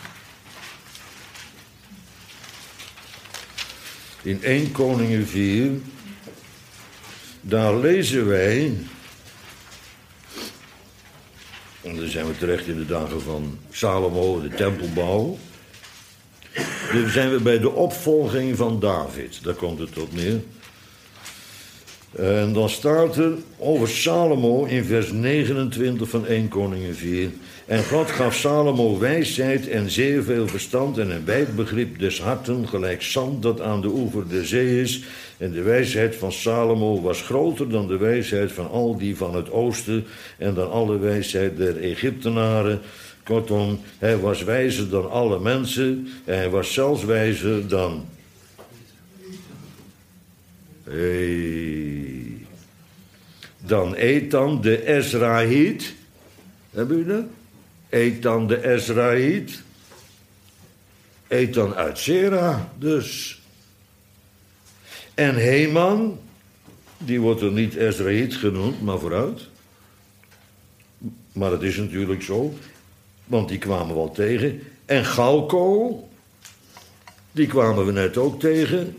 A: In 1 Koningen 4... Daar lezen wij, en dan zijn we terecht in de dagen van Salomo, de tempelbouw. Dan zijn we bij de opvolging van David, daar komt het op neer. En dan staat er over Salomo in vers 29 van 1 Koningen 4. En God gaf Salomo wijsheid en zeer veel verstand en een wijd begrip des harten, gelijk zand dat aan de oever der zee is. En de wijsheid van Salomo was groter dan de wijsheid van al die van het oosten en dan alle wijsheid der Egyptenaren. Kortom, hij was wijzer dan alle mensen en hij was zelfs wijzer dan... Dan Ethan de Ezrahiet. Hebben u dat? Ethan de Ezrahiet. Ethan uit Zera dus. En Heman, die wordt er niet Ezrahiet genoemd, maar vooruit. Maar het is natuurlijk zo, want die kwamen we al tegen. En Galko, die kwamen we net ook tegen.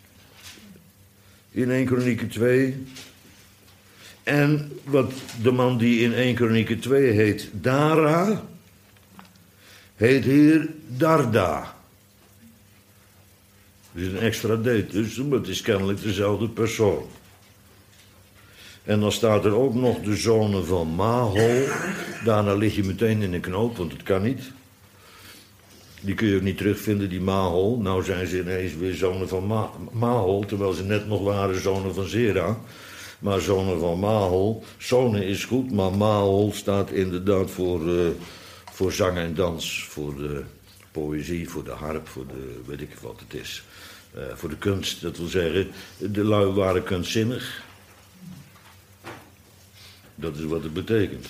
A: In 1 Kronieken 2. En wat de man die in 1 Kronieken 2 heet Dara, heet hier Darda. Er is een extra D tussen, maar het is kennelijk dezelfde persoon. En dan staat er ook nog de zonen van Mahol. Daarna lig je meteen in een knoop, want het kan niet. Die kun je ook niet terugvinden, die Mahol. Nou zijn ze ineens weer zonen van Mahol, terwijl ze net nog waren zonen van Zera. Maar zonen van Mahol, zonen is goed, maar Mahol staat inderdaad voor zang en dans, voor de poëzie, voor de harp, voor de, weet ik wat het is. Voor de kunst, dat wil zeggen, de lui waren kunstzinnig. Dat is wat het betekent.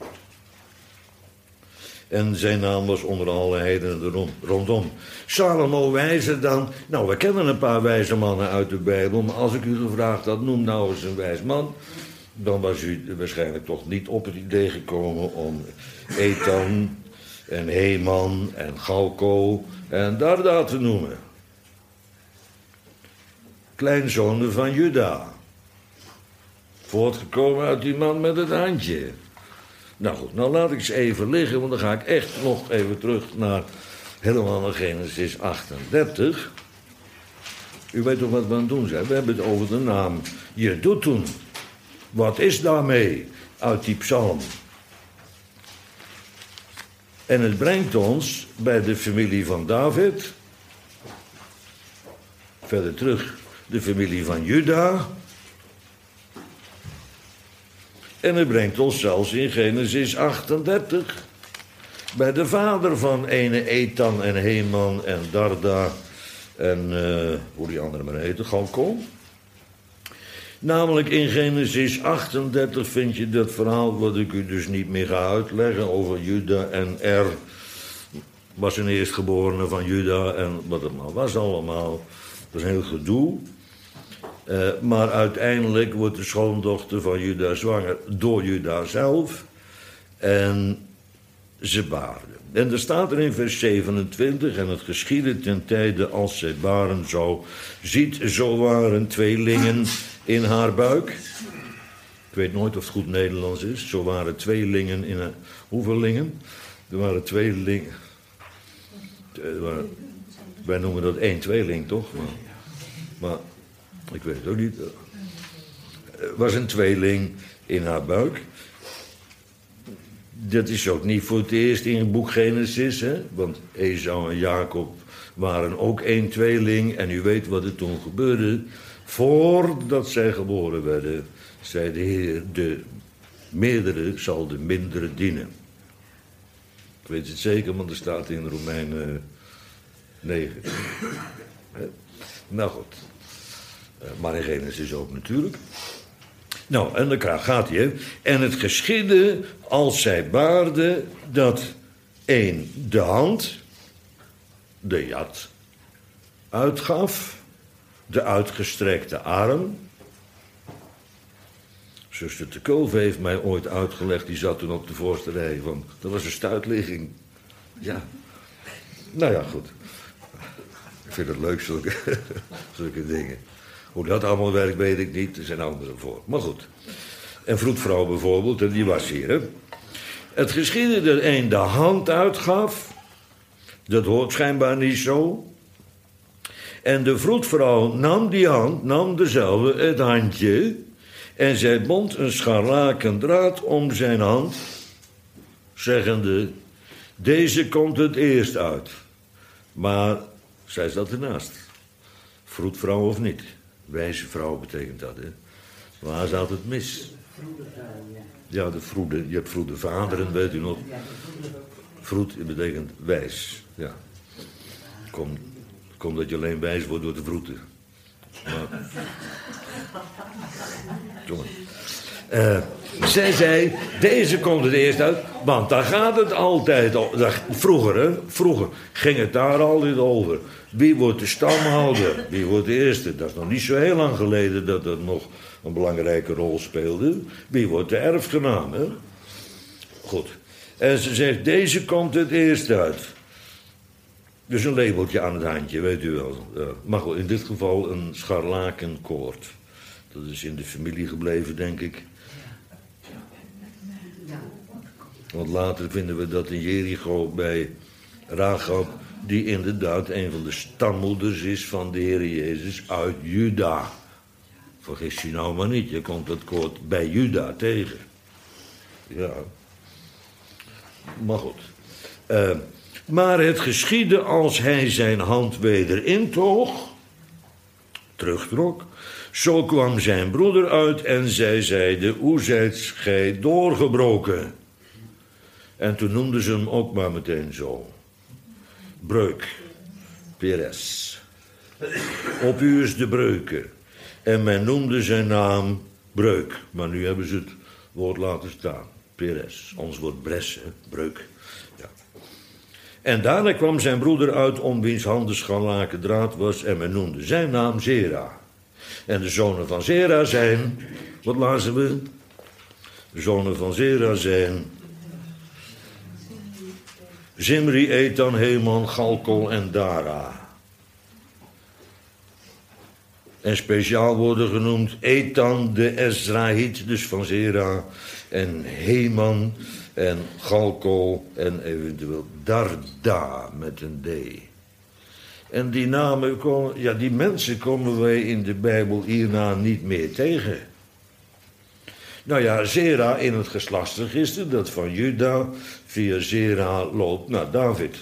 A: En zijn naam was onder alle heidenen rondom. Salomo wijzer dan. Nou, we kennen een paar wijze mannen uit de Bijbel. Maar als ik u gevraagd had, noem nou eens een wijs man. Dan was u waarschijnlijk toch niet op het idee gekomen om Ethan en Heman en Galko en Darda te noemen. kleinzonen van Juda. Voortgekomen uit die man met het handje. Nou goed, nou laat ik ze even liggen, want dan ga ik echt nog even terug naar helemaal naar Genesis 38. U weet toch wat we aan het doen zijn? We hebben het over de naam Jeduthun. Wat is daarmee uit die psalm? En het brengt ons bij de familie van David. Verder terug de familie van Juda. En het brengt ons zelfs in Genesis 38. Bij de vader van ene Ethan en Heman en Darda. En hoe die andere maar heette, Galkol. Namelijk in Genesis 38 vind je dat verhaal wat ik u dus niet meer ga uitleggen over Juda en Er. Was een eerstgeborene van Juda en wat het maar was allemaal. Dat was een heel gedoe. Maar uiteindelijk wordt de schoondochter van Juda zwanger door Juda zelf. En ze baarde. En er staat er in vers 27... en het geschiedde ten tijde als zij baren zou. Ziet, zo waren tweelingen in haar buik. Ik weet nooit of het goed Nederlands is. Zo waren tweelingen in haar... Hoeveel lingen? Er waren tweelingen... Wij noemen dat één tweeling, toch? Maar ik weet het ook niet. Er was een tweeling in haar buik. Dat is ook niet voor het eerst in het boek Genesis, hè? Want Esau en Jacob waren ook één tweeling. En u weet wat er toen gebeurde. Voordat zij geboren werden, zei de Heer, de meerdere zal de mindere dienen. Ik weet het zeker, want er staat in Romeinen 9. Nou goed. Maar in Genesis ook natuurlijk. Nou, en dan gaat hij, hè. En het geschiedde als zij baarde dat één de hand, de yad, uitgaf, de uitgestrekte arm. Zuster de Kulve heeft mij ooit uitgelegd, die zat toen op de voorste rij, van, dat was een stuitligging. Ja. Nou ja, goed. Ik vind het leuk, zulke dingen. Hoe dat allemaal werkt, weet ik niet. Er zijn anderen voor. Maar goed. En vroedvrouw bijvoorbeeld, en die was hier, hè. Het geschiedde dat een de hand uitgaf. Dat hoort schijnbaar niet zo. En de vroedvrouw nam die hand, nam dezelfde, het handje. En zij bond een scharlaken draad om zijn hand. Zeggende, deze komt het eerst uit. Maar zij zat ernaast. Vroedvrouw of niet. Wijze vrouw betekent dat, hè. Waar zat het mis? Ja, de vroede. Je hebt vroede vaderen, weet u nog. Vroed betekent wijs, ja. Komt dat je alleen wijs wordt door te vroeten. Maar... Jongen. Zij zei, deze komt het eerst uit, want daar gaat het altijd over. Vroeger ging het daar altijd over. Wie wordt de stamhouder? Wie wordt de eerste? Dat is nog niet zo heel lang geleden dat dat nog een belangrijke rol speelde. Wie wordt de erfgenaam, hè? Goed. En ze zegt, deze komt het eerst uit. Dus een labeltje aan het handje, weet u wel. Maar goed, in dit geval een scharlakenkoord. Dat is in de familie gebleven, denk ik. Want later vinden we dat in Jericho bij Rahab, die inderdaad een van de stammoeders is van de Heer Jezus uit Juda. Vergis je nou maar niet, je komt dat koord bij Juda tegen. Ja. Maar goed. Maar het geschiedde als hij zijn hand weder terugtrok. Zo kwam zijn broeder uit en zij zeide, hoe zijt gij doorgebroken? En toen noemden ze hem ook maar meteen zo. Breuk. Peres. Op u is de breuken. En men noemde zijn naam Breuk. Maar nu hebben ze het woord laten staan. Peres. Ons woord bres, hè? Breuk. Ja. En daarna kwam zijn broeder uit om wiens handen scharlaken draad was. En men noemde zijn naam Zera. En de zonen van Zera zijn... Wat lazen we? De zonen van Zera zijn... Zimri, Ethan, Heman, Galkol en Dara. En speciaal worden genoemd Ethan de Ezraït, dus van Zera, en Heman en Galko en eventueel Darda met een D. En die namen die mensen komen wij in de Bijbel hierna niet meer tegen. Nou ja, Zera in het geslachtsregister, dat van Juda, via Zera loopt naar David.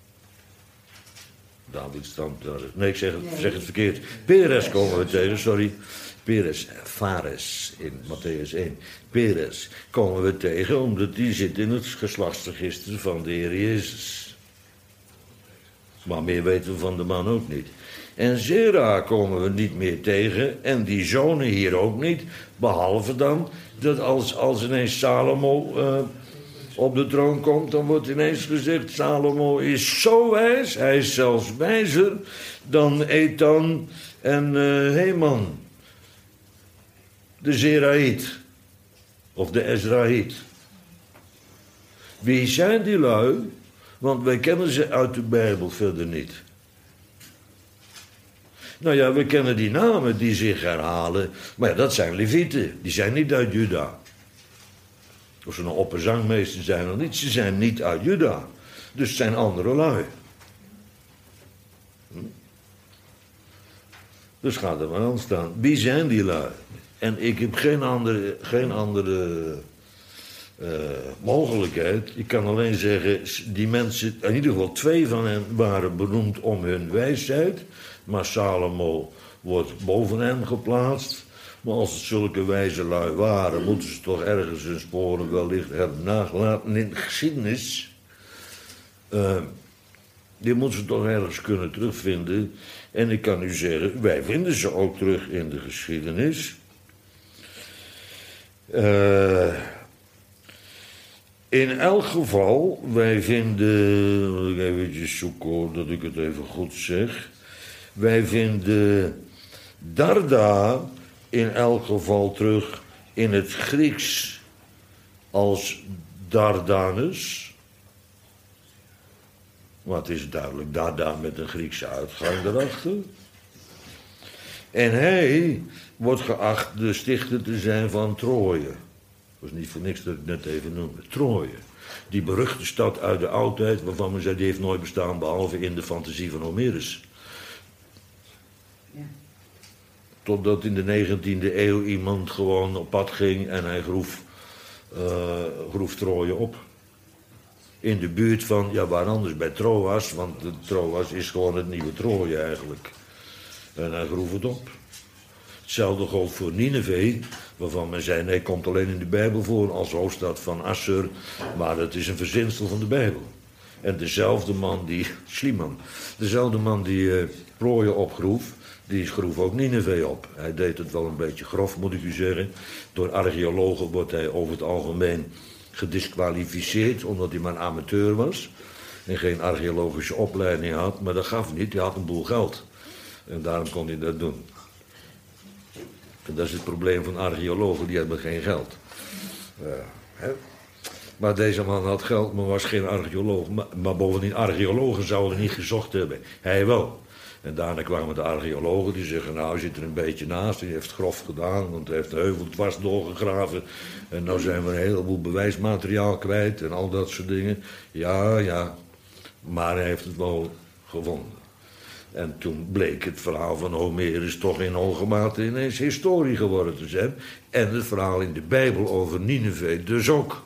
A: David stamt daar. Nee, ik zeg het verkeerd. Peres komen we tegen, sorry. Peres, Fares in Mattheüs 1. Peres komen we tegen, omdat die zit in het geslachtsregister van de Heer Jezus. Maar meer weten we van de man ook niet. En Zera komen we niet meer tegen, en die zonen hier ook niet, behalve dan dat als ineens Salomo op de troon komt, dan wordt ineens gezegd, Salomo is zo wijs, hij is zelfs wijzer dan Ethan en Heman, de Zeraït, of de Ezraït. Wie zijn die lui? Want wij kennen ze uit de Bijbel verder niet. Nou ja, we kennen die namen die zich herhalen, maar ja, dat zijn Levieten, die zijn niet uit Juda. Of ze nou opperzangmeester zijn of niet, ze zijn niet uit Juda. Dus het zijn andere lui. Dus gaat er maar aan staan. Wie zijn die lui? En ik heb geen andere mogelijkheid. Ik kan alleen zeggen, die mensen, in ieder geval 2 van hen waren benoemd om hun wijsheid. Maar Salomo wordt boven hen geplaatst. Maar als het zulke wijze lui waren, moeten ze toch ergens hun sporen wellicht hebben nagelaten in de geschiedenis. Die moeten ze toch ergens kunnen terugvinden. En ik kan u zeggen, wij vinden ze ook terug in de geschiedenis. In elk geval, wij vinden, moet ik eventjes zoeken dat ik het even goed zeg. Wij vinden Darda in elk geval terug in het Grieks als Dardanus. Wat is duidelijk, Darda met een Griekse uitgang erachter. En hij wordt geacht de stichter te zijn van Troje. Dat is niet voor niks dat ik net even noemde. Troje. Die beruchte stad uit de oudheid, waarvan men zei die heeft nooit bestaan behalve in de fantasie van Homerus. Ja. Totdat in de 19e eeuw iemand gewoon op pad ging en hij groef Troje op. In de buurt van, ja waar anders, bij Troas, want Troas is gewoon het nieuwe Troje eigenlijk. En hij groef het op. Hetzelfde gold voor Nineve, waarvan men zei, nee, komt alleen in de Bijbel voor als hoofdstad van Assur, maar dat is een verzinsel van de Bijbel. En dezelfde man die, Sliman, dezelfde man die Troje opgroef, die schroef ook Nineve op. Hij deed het wel een beetje grof, moet ik u zeggen. Door archeologen wordt hij over het algemeen gedisqualificeerd, omdat hij maar een amateur was en geen archeologische opleiding had, maar dat gaf niet, hij had een boel geld. En daarom kon hij dat doen. En dat is het probleem van archeologen, die hebben geen geld. Maar deze man had geld, maar was geen archeoloog. Maar bovendien, archeologen zouden niet gezocht hebben. Hij wel. En daarna kwamen de archeologen die zeggen, nou, hij zit er een beetje naast. Hij heeft het grof gedaan, want hij heeft de heuvel dwars doorgegraven. En nou zijn we een heleboel bewijsmateriaal kwijt en al dat soort dingen. Ja, maar hij heeft het wel gevonden. En toen bleek het verhaal van Homerus toch in hoge mate ineens historie geworden te zijn. En het verhaal in de Bijbel over Nineve dus ook.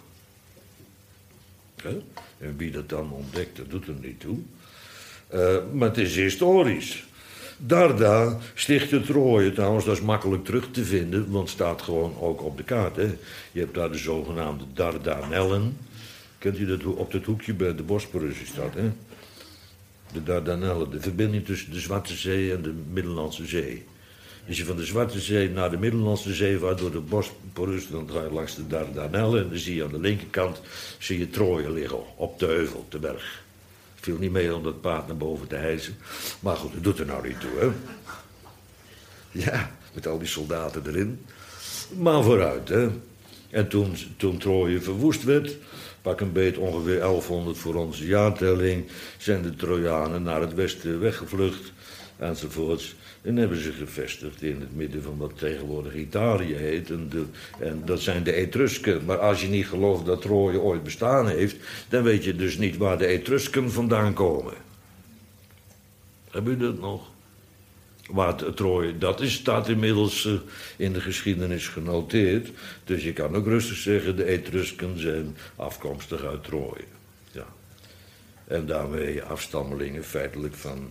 A: En wie dat dan ontdekt, dat doet er niet toe. Maar het is historisch. Darda stichtte Troje, trouwens, dat is makkelijk terug te vinden, want het staat gewoon ook op de kaart. Hè. Je hebt daar de zogenaamde Dardanellen. Kent u dat op dat hoekje bij de Bosporus is dat, hè? De Dardanellen, de verbinding tussen de Zwarte Zee en de Middellandse Zee. Als je van de Zwarte Zee naar de Middellandse Zee vaart door de Bosporus, dan ga je langs de Dardanellen en dan zie je aan de linkerkant Troje liggen op de heuvel, op de berg. Het viel niet mee om dat paard naar boven te hijsen. Maar goed, dat doet er nou niet toe, hè. Ja, met al die soldaten erin. Maar vooruit, hè. En toen Troje verwoest werd, pak een beet ongeveer 1100 voor onze jaartelling, zijn de Trojanen naar het westen weggevlucht, enzovoorts. En hebben ze gevestigd in het midden van wat tegenwoordig Italië heet. En dat zijn de Etrusken. Maar als je niet gelooft dat Troje ooit bestaan heeft, dan weet je dus niet waar de Etrusken vandaan komen. Heb u dat nog? Waar Troje, staat inmiddels in de geschiedenis genoteerd. Dus je kan ook rustig zeggen, de Etrusken zijn afkomstig uit Troje. Ja. En daarmee afstammelingen feitelijk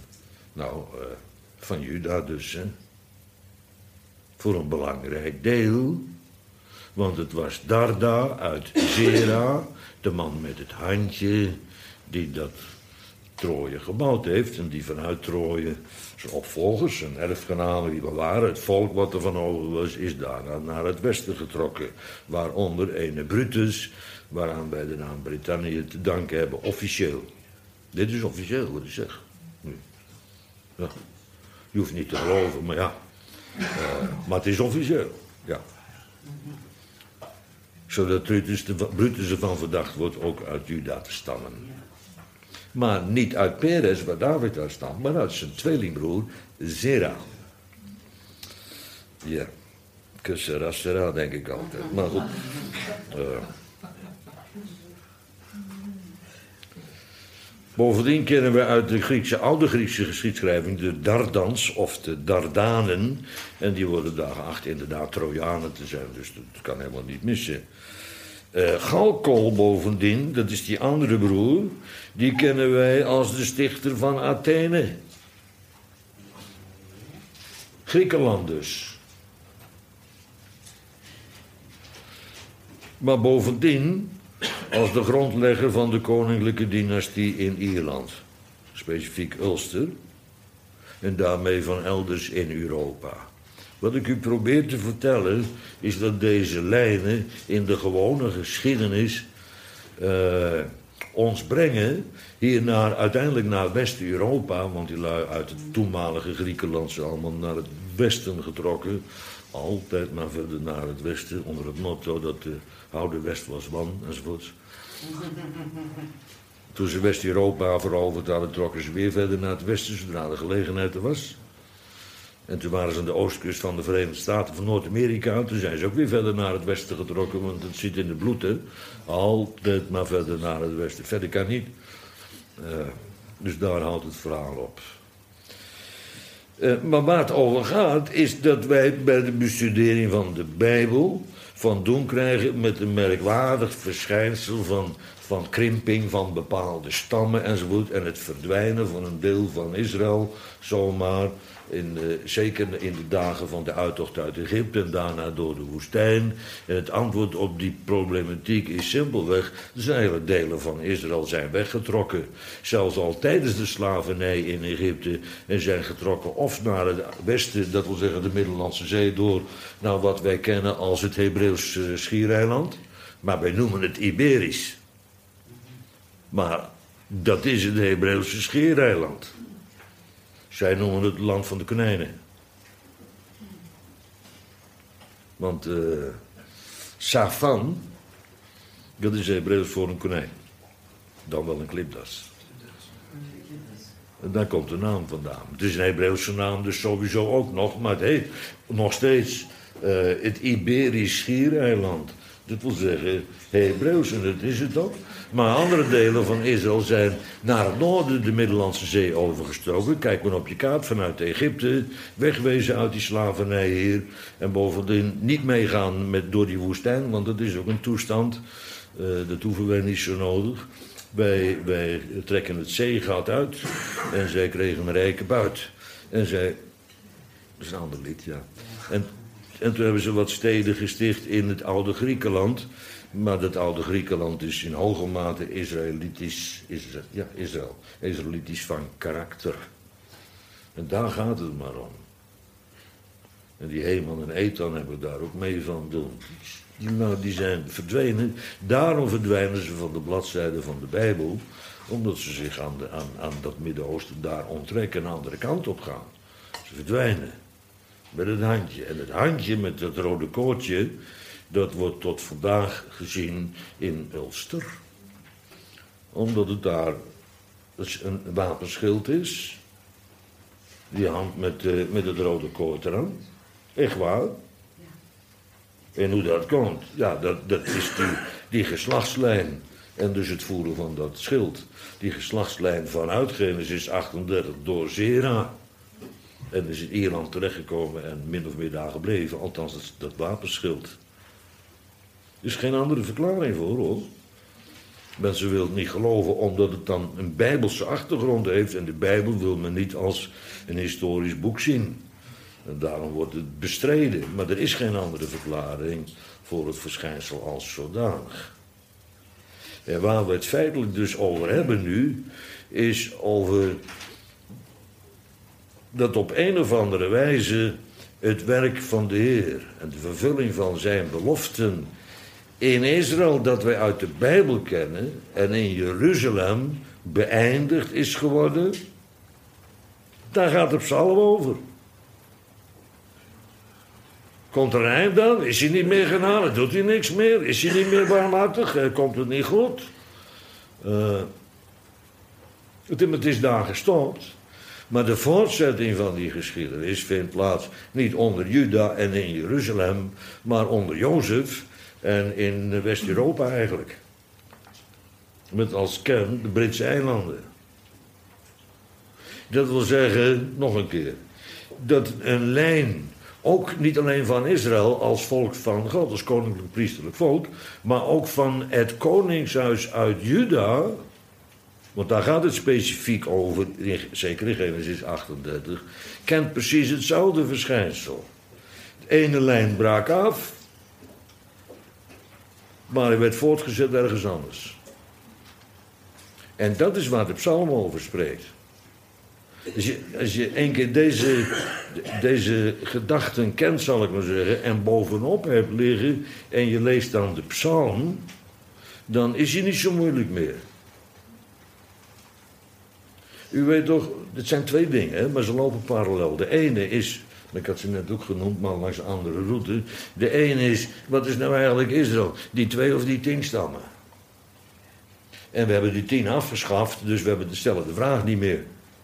A: van Juda dus. Hè. Voor een belangrijk deel. Want het was Darda uit Zera, de man met het handje, die dat Troje gebouwd heeft. En die vanuit Troje, zijn opvolgers, zijn erfgenamen, die waren. Het volk wat er van over was, is daarna naar het westen getrokken. Waaronder ene Brutus, waaraan wij de naam Britannië te danken hebben, officieel. Dit is officieel wat ik zeg. Nu. Ja. Je hoeft niet te geloven, maar ja. Maar het is officieel, ja. Zodat Brutus ervan verdacht wordt ook uit Juda te stammen. Maar niet uit Perez, waar David uit stamt, maar uit zijn tweelingbroer Zera. Ja, Sera, denk ik altijd. Maar goed. Bovendien kennen we uit de oude Griekse geschiedschrijving de Dardans of de Dardanen. En die worden daar geacht inderdaad Trojanen te zijn, dus dat kan helemaal niet missen. Chalcol bovendien, dat is die andere broer, die kennen wij als de stichter van Athene. Griekenland dus. Maar bovendien als de grondlegger van de koninklijke dynastie in Ierland. Specifiek Ulster. En daarmee van elders in Europa. Wat ik u probeer te vertellen is dat deze lijnen in de gewone geschiedenis ons brengen uiteindelijk naar West-Europa, want die lui uit het toenmalige Griekenland zijn allemaal naar het westen getrokken. Altijd maar verder naar het westen, onder het motto dat de oude West was man enzovoorts. Toen ze West-Europa veroverd hadden, trokken ze weer verder naar het westen, zodra de gelegenheid er was. En toen waren ze aan de oostkust van de Verenigde Staten van Noord-Amerika. Toen zijn ze ook weer verder naar het westen getrokken, want het zit in de bloed, hè. Altijd maar verder naar het westen. Verder kan niet. Dus daar houdt het verhaal op. Maar waar het over gaat, is dat wij bij de bestudering van de Bijbel van doen krijgen met een merkwaardig verschijnsel van krimping van bepaalde stammen enzovoort. En het verdwijnen van een deel van Israël zomaar. Zeker in de dagen van de uittocht uit Egypte en daarna door de woestijn. En het antwoord op die problematiek is simpelweg: er zijn hele delen van Israël zijn weggetrokken. Zelfs al tijdens de slavernij in Egypte. En zijn getrokken of naar het westen, dat wil zeggen de Middellandse Zee, door naar wat wij kennen als het Hebreeuws schiereiland. Maar wij noemen het Iberisch. Maar dat is het Hebreeuwse schiereiland. Zij noemen het land van de konijnen. Want Safan, dat is Hebreeuws voor een konijn. Dan wel een klipdas. En daar komt de naam vandaan. Het is een Hebreeuwse naam, dus sowieso ook nog. Maar het heet nog steeds het Iberisch schiereiland. Dat wil zeggen Hebreeuws, en dat is het ook. Maar andere delen van Israël zijn naar het noorden de Middellandse Zee overgestoken. Kijk maar op je kaart vanuit Egypte. Wegwezen uit die slavernij hier. En bovendien niet meegaan door die woestijn, want dat is ook een toestand. Dat hoeven wij niet zo nodig. Wij trekken het zeegat uit. En zij kregen een rijke buit. En zij... Dat is een ander lied, ja. En toen hebben ze wat steden gesticht in het oude Griekenland. Maar dat oude Griekenland is in hoge mate Israëlitisch van karakter. En daar gaat het maar om. En die Heman en Ethan hebben daar ook mee van doen. Die zijn verdwenen. Daarom verdwijnen ze van de bladzijde van de Bijbel. Omdat ze zich aan dat Midden-Oosten daar onttrekken en een andere kant op gaan. Ze verdwijnen. Met het handje. En het handje met dat rode koordje, dat wordt tot vandaag gezien in Ulster. Omdat het daar een wapenschild is. Die hand met het rode koord eraan. Echt waar. En hoe dat komt, ja, dat is die geslachtslijn. En dus het voeren van dat schild. Die geslachtslijn vanuit Genesis 38 door Zera. En is in Ierland terechtgekomen en min of meer daar gebleven. Althans, dat wapenschild. Er is geen andere verklaring voor, hoor. Mensen willen het niet geloven omdat het dan een bijbelse achtergrond heeft. En de Bijbel wil men niet als een historisch boek zien. En daarom wordt het bestreden. Maar er is geen andere verklaring voor het verschijnsel als zodanig. En waar we het feitelijk dus over hebben nu, is over dat op een of andere wijze het werk van de Heer en de vervulling van zijn beloften in Israël dat wij uit de Bijbel kennen en in Jeruzalem beëindigd is geworden. Daar gaat de psalm over. Komt er een eind dan? Is hij niet meer genade? Doet hij niks meer? Is hij niet meer barmhartig? Komt het niet goed? Het is daar gestopt. Maar de voortzetting van die geschiedenis vindt plaats niet onder Juda en in Jeruzalem, maar onder Jozef en in West-Europa eigenlijk. Met als kern de Britse eilanden. Dat wil zeggen, nog een keer, dat een lijn, ook niet alleen van Israël als volk van God, als koninklijk priesterlijk volk, maar ook van het koningshuis uit Juda, want daar gaat het specifiek over, zeker in Genesis 38, kent precies hetzelfde verschijnsel. De ene lijn brak af, maar hij werd voortgezet ergens anders. En dat is waar de psalm over spreekt. Als je één keer deze gedachten kent, zal ik maar zeggen, en bovenop hebt liggen en je leest dan de psalm, dan is hij niet zo moeilijk meer. U weet toch, het zijn twee dingen, hè, maar ze lopen parallel. De ene is, ik had ze net ook genoemd, maar langs een andere route. De ene is, wat is nou eigenlijk Israël? Die 2 of die 10 stammen? En we hebben die 10 afgeschaft, dus we hebben dezelfde vraag niet meer.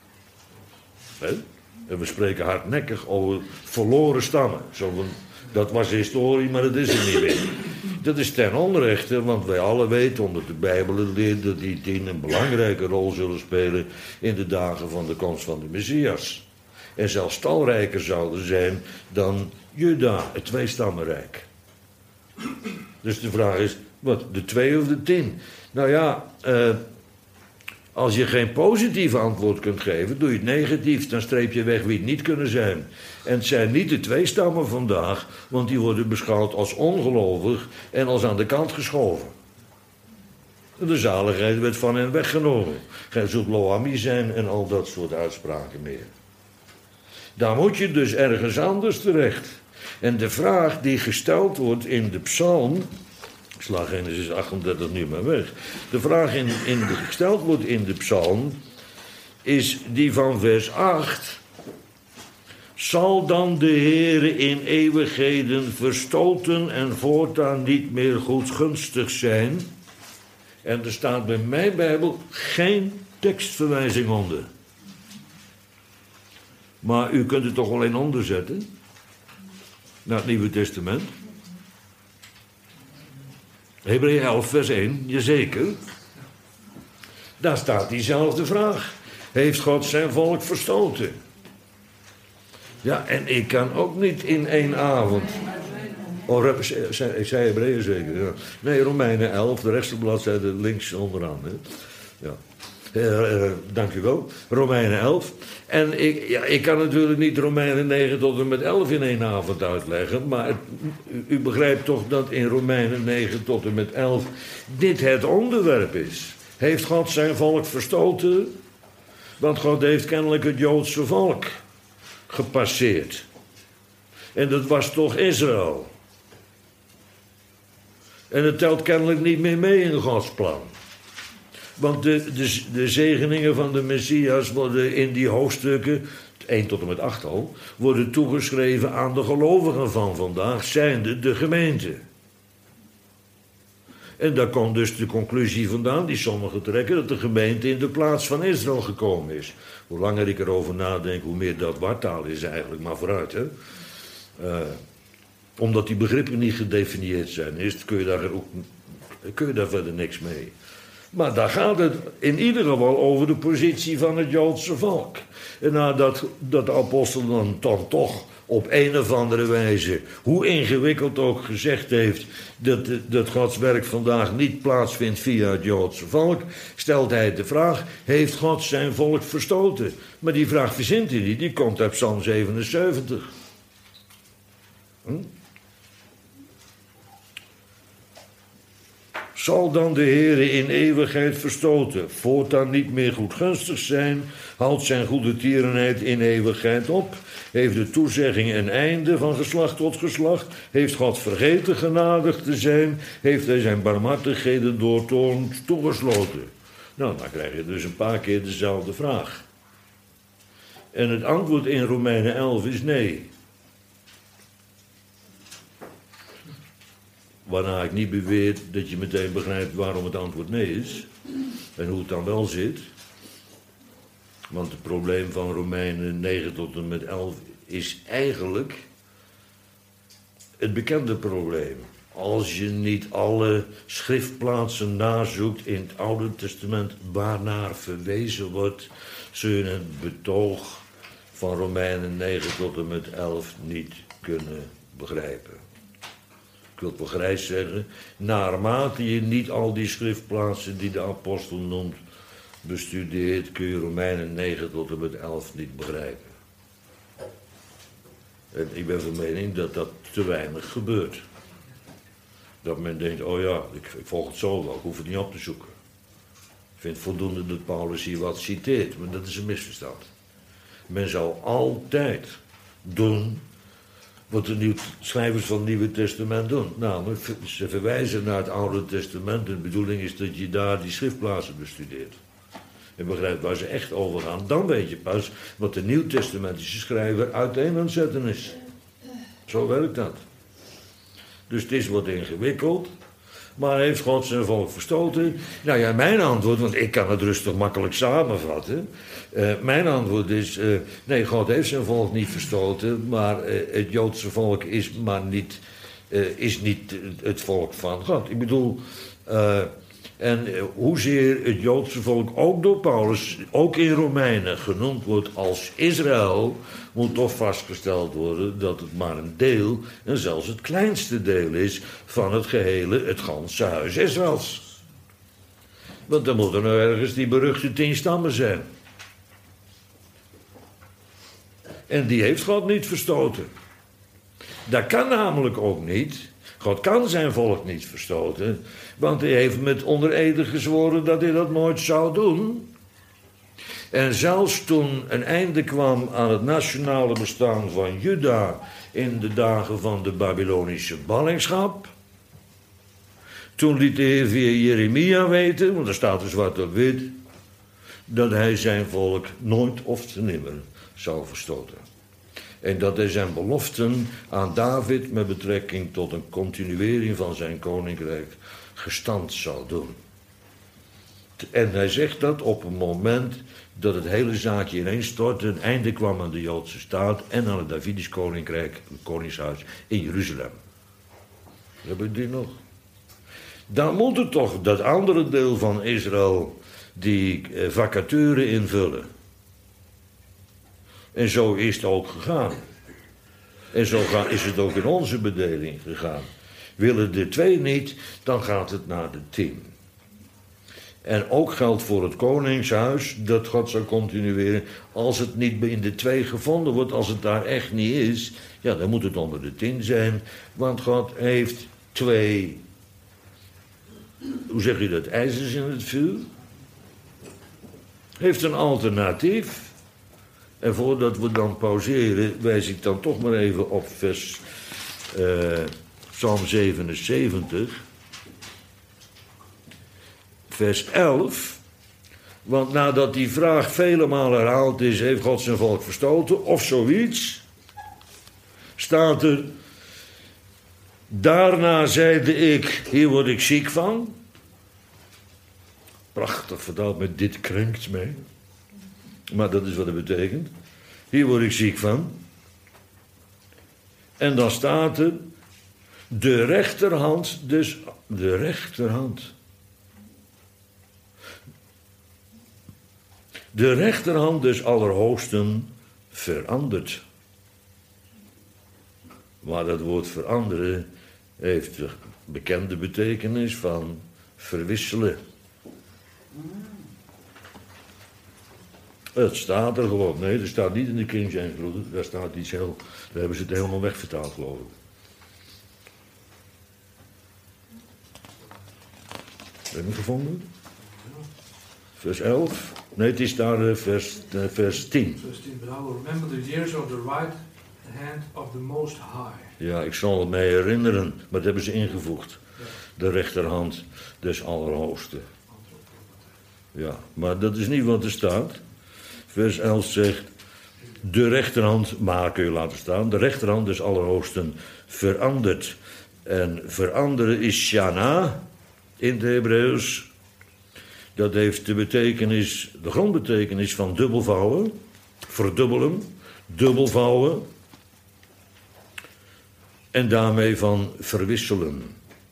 A: En we spreken hardnekkig over verloren stammen. Zo van, dat was historie, maar dat is er niet meer. Dat is ten onrechte, want wij alle weten, omdat de Bijbel het leert, dat die 10 een belangrijke rol zullen spelen in de dagen van de komst van de Messias. En zelfs talrijker zouden zijn dan Juda, het 2-stammenrijk. Dus de vraag is, wat, de 2 of de 10? Nou ja, als je geen positief antwoord kunt geven, doe je het negatief. Dan streep je weg wie het niet kunnen zijn. En het zijn niet de 2 stammen vandaag, want die worden beschouwd als ongelovig en als aan de kant geschoven. De zaligheid werd van hen weggenomen. Gij zult Lo-Ammi zijn en al dat soort uitspraken meer. Daar moet je dus ergens anders terecht. En de vraag die gesteld wordt in de psalm, ik sla Genesis 38 nu maar weg. De vraag die gesteld wordt in de psalm is die van vers 8. Zal dan de Heere in eeuwigheden verstoten en voortaan niet meer goedgunstig zijn? En er staat bij mijn Bijbel geen tekstverwijzing onder. Maar u kunt het toch alleen onderzetten? Naar het Nieuwe Testament. Hebreeën 11 vers 1, jazeker. Daar staat diezelfde vraag. Heeft God zijn volk verstoten? Ja, en ik kan ook niet in 1 avond. Oh, ik zei Hebreeën zeker. Ja. Nee, Romeinen 11, de rechtse bladzijde links onderaan. Hè. Ja. Dank u wel. Romeinen 11. En ik kan natuurlijk niet Romeinen 9 tot en met 11 in 1 avond uitleggen. Maar u begrijpt toch dat in Romeinen 9 tot en met 11 dit het onderwerp is. Heeft God zijn volk verstoten? Want God heeft kennelijk het Joodse volk gepasseerd. En dat was toch Israël. En het telt kennelijk niet meer mee in Gods plan. Want de zegeningen van de Messias worden in die hoofdstukken, 1 tot en met 8 al, worden toegeschreven aan de gelovigen van vandaag, zijnde de gemeente. En daar komt dus de conclusie vandaan, die sommigen trekken, dat de gemeente in de plaats van Israël gekomen is. Hoe langer ik erover nadenk, hoe meer dat wartaal is eigenlijk, maar vooruit, hè. Omdat die begrippen niet gedefinieerd zijn, kun je daar verder niks mee. Maar daar gaat het in ieder geval over de positie van het Joodse volk. En nadat de apostel dan toch op een of andere wijze, hoe ingewikkeld ook gezegd heeft, dat Gods werk vandaag niet plaatsvindt via het Joodse volk, stelt hij de vraag, heeft God zijn volk verstoten? Maar die vraag verzint hij niet, die komt uit Psalm 77. Zal dan de Heere in eeuwigheid verstoten, voortaan niet meer goedgunstig zijn, houdt zijn goede tierenheid in eeuwigheid op, heeft de toezegging een einde van geslacht tot geslacht, heeft God vergeten genadig te zijn, heeft hij zijn barmhartigheden door toorn toegesloten. Nou, dan krijg je dus een paar keer dezelfde vraag. En het antwoord in Romeinen 11 is nee. Waarna ik niet beweer dat je meteen begrijpt waarom het antwoord nee is. En hoe het dan wel zit. Want het probleem van Romeinen 9 tot en met 11 is eigenlijk het bekende probleem. Als je niet alle schriftplaatsen nazoekt in het Oude Testament waarnaar verwezen wordt, zul je het betoog van Romeinen 9 tot en met 11 niet kunnen begrijpen. Ik wil het wel grijs zeggen, naarmate je niet al die schriftplaatsen die de apostel noemt bestudeert, kun je Romeinen 9 tot en met 11 niet begrijpen. En ik ben van mening dat dat te weinig gebeurt. Dat men denkt, oh ja, ik volg het zo wel, ik hoef het niet op te zoeken. Ik vind voldoende dat Paulus hier wat citeert, maar dat is een misverstand. Men zal altijd doen wat de schrijvers van het Nieuwe Testament doen. Namelijk, ze verwijzen naar het Oude Testament. De bedoeling is dat je daar die schriftplaatsen bestudeert. En begrijpt waar ze echt over gaan. Dan weet je pas wat de Nieuwtestamentische schrijver uiteen aan het zetten is. Zo werkt dat. Dus het is wat ingewikkeld. Maar heeft God zijn volk verstoten? Nou ja, mijn antwoord, want ik kan het rustig makkelijk samenvatten. Mijn antwoord is, nee, God heeft zijn volk niet verstoten, maar het Joodse volk is niet het volk van God. Ik bedoel, en hoezeer het Joodse volk ook door Paulus, ook in Romeinen, genoemd wordt als Israël, moet toch vastgesteld worden dat het maar een deel, en zelfs het kleinste deel is, van het ganse huis Israëls. Want dan moeten er ergens die beruchte 10 stammen zijn. En die heeft God niet verstoten. Dat kan namelijk ook niet. God kan zijn volk niet verstoten, want hij heeft met onder ede gezworen dat hij dat nooit zou doen. En zelfs toen een einde kwam aan het nationale bestaan van Juda in de dagen van de Babylonische ballingschap, toen liet de Heer via Jeremia weten, want er staat er zwart op wit, dat hij zijn volk nooit of te nimmer zou verstoten. En dat hij zijn beloften aan David met betrekking tot een continuering van zijn koninkrijk gestand zou doen. En hij zegt dat op een moment dat het hele zaakje ineens stortte, een einde kwam aan de Joodse staat en aan het Davidisch koninkrijk, het koningshuis in Jeruzalem. Heb ik die nog? Dan moet er toch dat andere deel van Israël die vacature invullen. En zo is het ook gegaan. En zo is het ook in onze bedeling gegaan. Willen de 2 niet, dan gaat het naar de 10. En ook geldt voor het koningshuis dat God zal continueren. Als het niet in de 2 gevonden wordt, als het daar echt niet is, ja, dan moet het onder de 10 zijn. Want God heeft 2, hoe zeg je dat, ijzers in het vuur. Heeft een alternatief. En voordat we dan pauzeren, wijs ik dan toch maar even op Psalm 77, vers 11. Want nadat die vraag vele malen herhaald is, heeft God zijn volk verstoten, of zoiets, staat er, Daarna zeide ik, hier word ik ziek van. Prachtig vertaald met dit krenkt mij. Maar dat is wat het betekent. Hier word ik ziek van. En dan staat er, de rechterhand, dus de rechterhand. De rechterhand des Allerhoogsten verandert. Maar dat woord veranderen heeft de bekende betekenis van verwisselen. Het staat er gewoon. Nee, dat staat niet in de King James, broeder. Daar staat iets heel... Daar hebben ze het helemaal wegvertaald, geloof ik. Heb je hem gevonden? Vers 11? Nee, het is daar vers 10.
B: Vers 10. But I will remember the years of the right hand of the Most High.
A: Ja, ik zal het mij herinneren. Maar dat hebben ze ingevoegd. De rechterhand des Allerhoogsten. Ja, maar dat is niet wat er staat. Vers 11 zegt, de rechterhand, maar kun je laten staan, de rechterhand des Allerhoogsten verandert. En veranderen is shana in het Hebreeuws. Dat heeft de betekenis, de grondbetekenis van dubbelvouwen, verdubbelen, dubbelvouwen. En daarmee van verwisselen.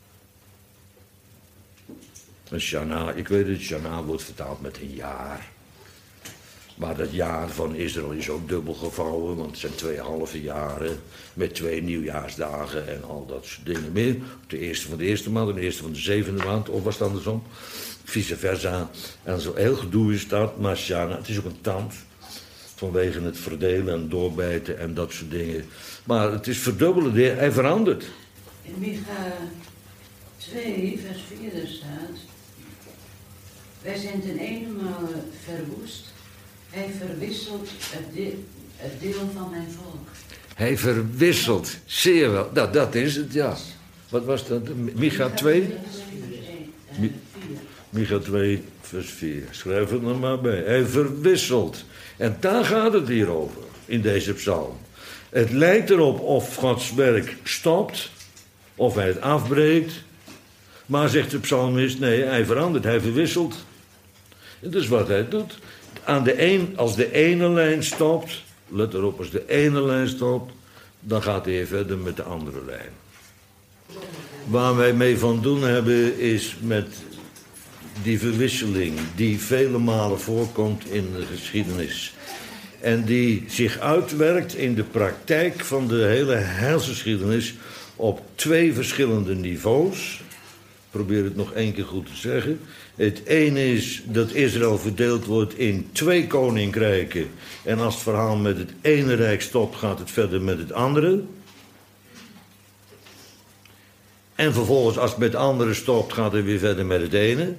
A: En shana, ik weet het, shana wordt vertaald met een jaar. Maar dat jaar van Israël is ook dubbel gevouwen, want het zijn 2 halve jaren met 2 nieuwjaarsdagen en al dat soort dingen meer. De eerste van de eerste maand en de eerste van de 7e maand, of was het andersom? Vice versa. En zo heel gedoe is dat, maar Shana, het is ook een tand. Vanwege het verdelen en doorbijten en dat soort dingen. Maar het is verdubbelen, hij verandert.
C: In Micha 2, vers 4 staat: wij zijn ten eenenmale verwoest. Hij verwisselt het deel van mijn volk.
A: Hij verwisselt, zeer wel. Nou, dat is het, ja. Wat was dat? Micha 2? Micha 2, vers 4. Schrijf het er maar bij. Hij verwisselt. En daar gaat het hier over, in deze psalm. Het lijkt erop of Gods werk stopt, of hij het afbreekt. Maar zegt de psalmist, nee, hij verandert, hij verwisselt. Dat is wat hij doet. Als de ene lijn stopt, let erop, als de ene lijn stopt, dan gaat hij verder met de andere lijn. Waar wij mee van doen hebben, is met die verwisseling die vele malen voorkomt in de geschiedenis. En die zich uitwerkt in de praktijk van de hele heilsgeschiedenis op 2 verschillende niveaus. Ik probeer het nog 1 keer goed te zeggen. Het ene is dat Israël verdeeld wordt in 2 koninkrijken. En als het verhaal met het ene rijk stopt, gaat het verder met het andere. En vervolgens, als het met het andere stopt, gaat het weer verder met het ene.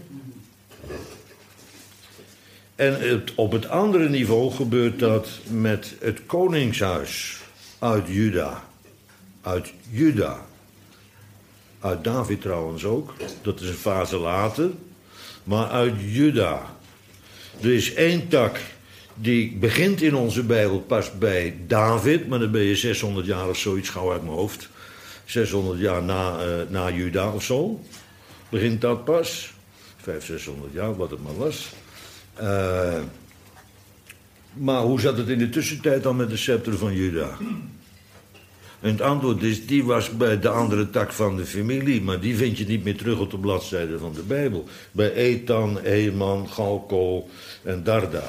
A: En op het andere niveau gebeurt dat met het koningshuis uit Juda. Uit Juda. Uit David trouwens ook. Dat is een fase later. Maar uit Juda. Er is 1 tak die begint in onze Bijbel pas bij David. Maar dan ben je 600 jaar of zoiets gauw uit mijn hoofd. 600 jaar na Juda of zo. Begint dat pas. 500, 600 jaar, wat het maar was. Maar hoe zat het in de tussentijd dan met de scepter van Juda? En het antwoord is, die was bij de andere tak van de familie, maar die vind je niet meer terug op de bladzijde van de Bijbel. Bij Ethan, Heman, Galkol en Darda.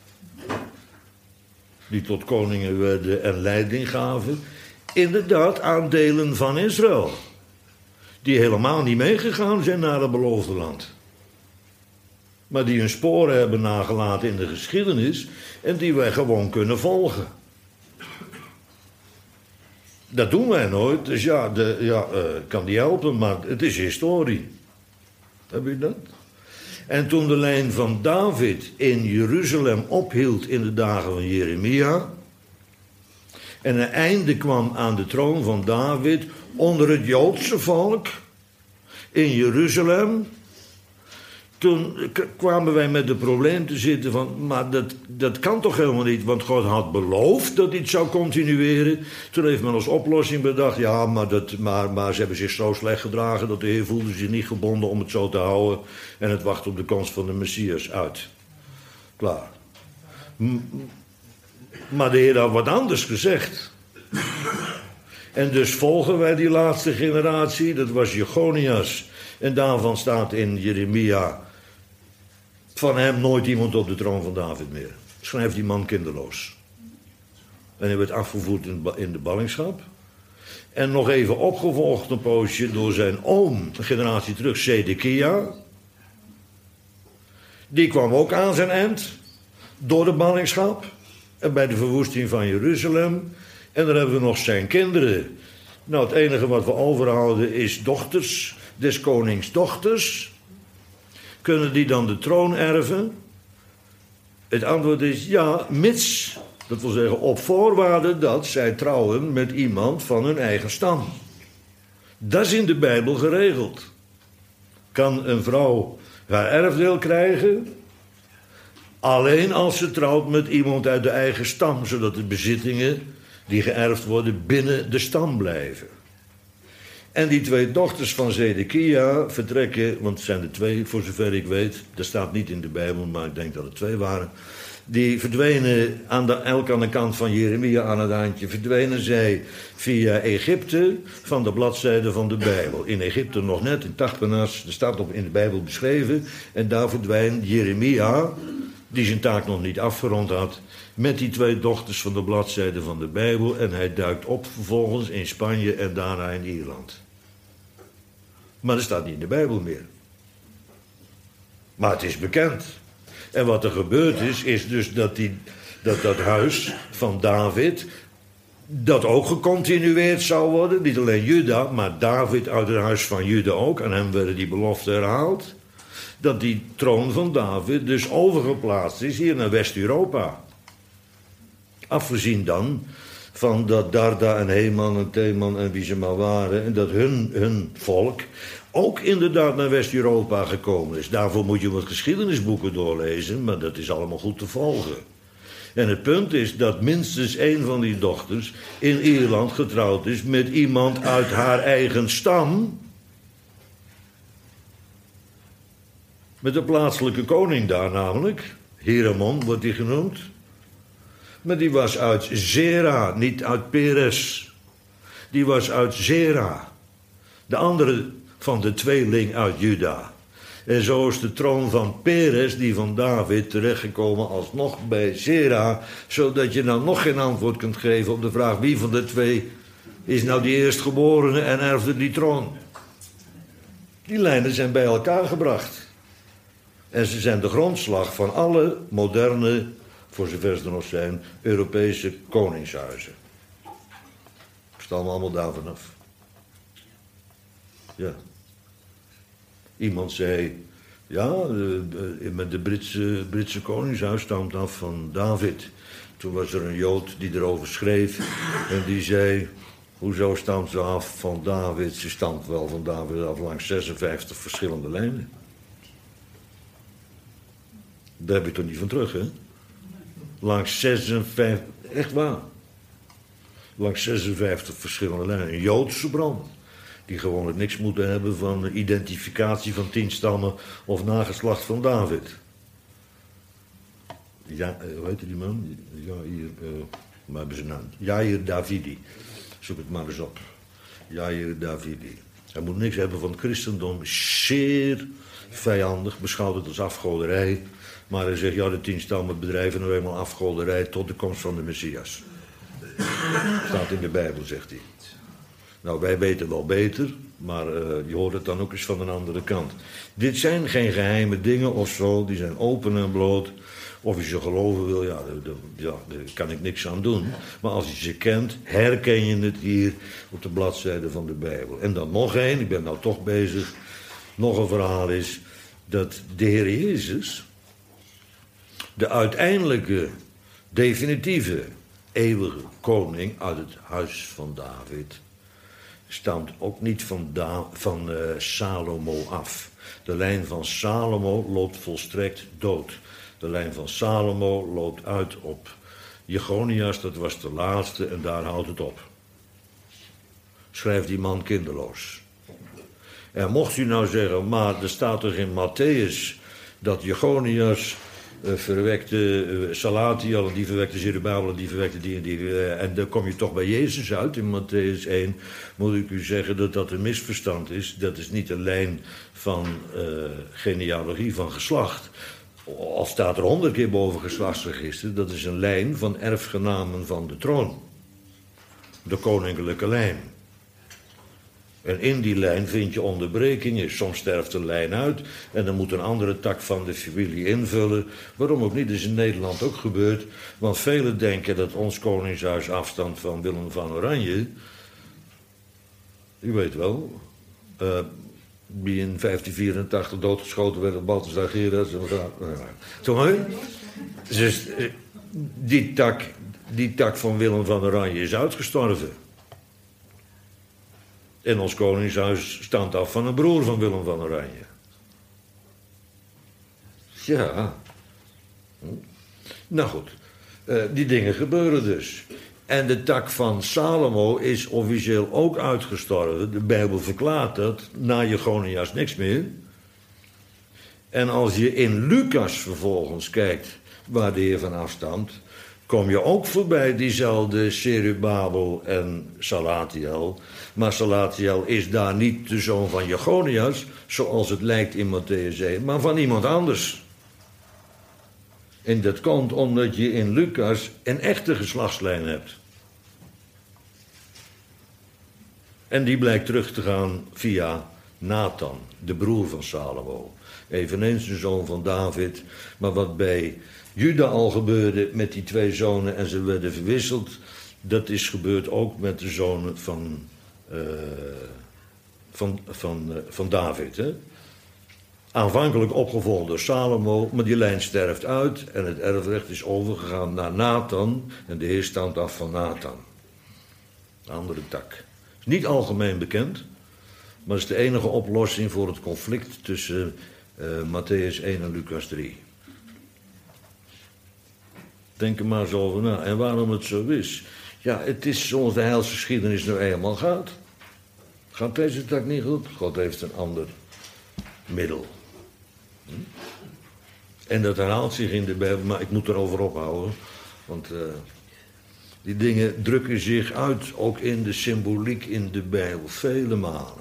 A: Die tot koningen werden en leiding gaven. Inderdaad, aan delen van Israël. Die helemaal niet meegegaan zijn naar het beloofde land. Maar die hun sporen hebben nagelaten in de geschiedenis en die wij gewoon kunnen volgen. Dat doen wij nooit, dus kan niet helpen, maar het is historie. Heb je dat? En toen de lijn van David in Jeruzalem ophield in de dagen van Jeremia en een einde kwam aan de troon van David onder het Joodse volk in Jeruzalem, toen kwamen wij met het probleem te zitten van... maar dat kan toch helemaal niet, want God had beloofd dat dit zou continueren. Toen heeft men als oplossing bedacht... ja, maar ze hebben zich zo slecht gedragen... dat de Heer voelde zich niet gebonden om het zo te houden... en het wacht op de komst van de Messias uit. Klaar. Maar de Heer had wat anders gezegd. En dus volgen wij die laatste generatie, dat was Jechonias... en daarvan staat in Jeremia... van hem nooit iemand op de troon van David meer. Schrijft die man kinderloos. En hij werd afgevoerd in de ballingschap. En nog even opgevolgd een poosje door zijn oom, een generatie terug, Zedekia. Die kwam ook aan zijn eind. Door de ballingschap. En bij de verwoesting van Jeruzalem. En dan hebben we nog zijn kinderen. Nou, het enige wat we overhouden is dochters... des konings dochters, kunnen die dan de troon erven? Het antwoord is ja, mits, dat wil zeggen op voorwaarde dat zij trouwen met iemand van hun eigen stam. Dat is in de Bijbel geregeld. Kan een vrouw haar erfdeel krijgen? Alleen als ze trouwt met iemand uit de eigen stam, zodat de bezittingen die geërfd worden binnen de stam blijven. En die 2 dochters van Zedekia vertrekken, want het zijn er 2 voor zover ik weet. Dat staat niet in de Bijbel, maar ik denk dat het 2 waren. Die verdwenen elk aan de kant van Jeremia aan het handje. Verdwenen zij via Egypte van de bladzijde van de Bijbel. In Egypte nog net, in Tachpenas, dat staat in de Bijbel beschreven. En daar verdwijnt Jeremia, die zijn taak nog niet afgerond had... met die 2 dochters van de bladzijde van de Bijbel. En hij duikt op vervolgens in Spanje en daarna in Ierland. Maar dat staat niet in de Bijbel meer. Maar het is bekend. En wat er gebeurd is dus dat huis van David... dat ook gecontinueerd zou worden. Niet alleen Juda, maar David uit het huis van Juda ook. Aan hem werden die beloften herhaald. Dat die troon van David dus overgeplaatst is hier naar West-Europa. Afgezien dan van dat Darda en Heman en Teman en wie ze maar waren... en dat hun volk ook inderdaad naar West-Europa gekomen is. Daarvoor moet je wat geschiedenisboeken doorlezen, maar dat is allemaal goed te volgen. En het punt is dat minstens 1 van die dochters in Ierland getrouwd is... met iemand uit haar eigen stam... met de plaatselijke koning daar namelijk... Hiramon wordt die genoemd... maar die was uit Zera, niet uit Peres. Die was uit Zera. De andere van de tweeling uit Juda. En zo is de troon van Peres, die van David, terechtgekomen alsnog bij Zera. Zodat je nou nog geen antwoord kunt geven op de vraag... wie van de 2 is nou die eerstgeborene en erfde die troon. Die lijnen zijn bij elkaar gebracht. En ze zijn de grondslag van alle moderne... voor zover ze er nog zijn, Europese koningshuizen. Staan we allemaal daar vanaf. Ja. Iemand zei, ja, met de Britse koningshuis stamt af van David. Toen was er een Jood die erover schreef en die zei... hoezo stamt ze af van David? Ze stamt wel van David af langs 56 verschillende lijnen. Daar heb je toch niet van terug, hè? Langs 56, echt waar. Langs 56 verschillende lijnen. Een Joodse bron. Die gewoon het niks moeten hebben van identificatie van 10 stammen of nageslacht van David. Ja, hoe heet die man? Maar hebben ze naam. Jair Davidi. Zoek het maar eens op. Jair Davidi. Hij moet niks hebben van het christendom. Zeer vijandig. Beschouwt het als afgoderij. Maar hij zegt, ja, de 10 stammen bedrijven nou eenmaal afgoderij tot de komst van de Messias. Staat in de Bijbel, zegt hij. Nou, wij weten wel beter, maar je hoort het dan ook eens van een andere kant. Dit zijn geen geheime dingen of zo, die zijn open en bloot. Of je ze geloven wil, daar kan ik niks aan doen. Maar als je ze kent, herken je het hier op de bladzijde van de Bijbel. En dan nog één, ik ben nou toch bezig. Nog een verhaal is dat de Heer Jezus... de uiteindelijke, definitieve, eeuwige koning uit het huis van David... stamt ook niet van Salomo af. De lijn van Salomo loopt volstrekt dood. De lijn van Salomo loopt uit op Jechonias, dat was de laatste en daar houdt het op. Schrijft die man kinderloos. En mocht u nou zeggen, maar er staat toch in Matthäus dat Jechonias verwekte Salatiel en die verwekte Zerubabel en die verwekte die en die. En dan kom je toch bij Jezus uit in Matthäus 1. Moet ik u zeggen dat dat een misverstand is. Dat is niet een lijn van genealogie, van geslacht. Al staat er 100 keer boven geslachtsregister. Dat is een lijn van erfgenamen van de troon. De koninklijke lijn. En in die lijn vind je onderbrekingen. Soms sterft een lijn uit en dan moet een andere tak van de familie invullen. Waarom ook niet, dat is in Nederland ook gebeurd. Want velen denken dat ons koningshuis afstamt van Willem van Oranje. U weet wel, die in 1584 doodgeschoten werd op Balthasar Gerards. Dus die tak van Willem van Oranje is uitgestorven. En ons koningshuis stamt af van een broer van Willem van Oranje. Ja. Nou goed, die dingen gebeuren dus. En de tak van Salomo is officieel ook uitgestorven. De Bijbel verklaart dat. Na Jechonias niks meer. En als je in Lucas vervolgens kijkt waar de Heer van afstamt, kom je ook voorbij diezelfde Zerubabel en Salatiel. Maar Salatiel is daar niet de zoon van Jechonias, zoals het lijkt in Matthäus 1, maar van iemand anders. En dat komt omdat je in Lucas een echte geslachtslijn hebt. En die blijkt terug te gaan via Nathan, de broer van Salomo. Eveneens een zoon van David, maar wat bij Juda al gebeurde met die twee zonen en ze werden verwisseld, dat is gebeurd ook met de zonen van David. Hè? Aanvankelijk opgevolgd door Salomo, maar die lijn sterft uit en het erfrecht is overgegaan naar Nathan en de Heer stamt af van Nathan. Een andere tak. Is niet algemeen bekend, maar is de enige oplossing voor het conflict tussen Matthäus 1 en Lucas 3. Denk er maar eens over na. En waarom het zo is? Ja, het is zoals de heilsgeschiedenis nou eenmaal gaat. Gaat deze tak niet goed? God heeft een ander middel. En dat herhaalt zich in de Bijbel, maar ik moet erover ophouden. Want die dingen drukken zich uit, ook in de symboliek in de Bijbel, vele malen.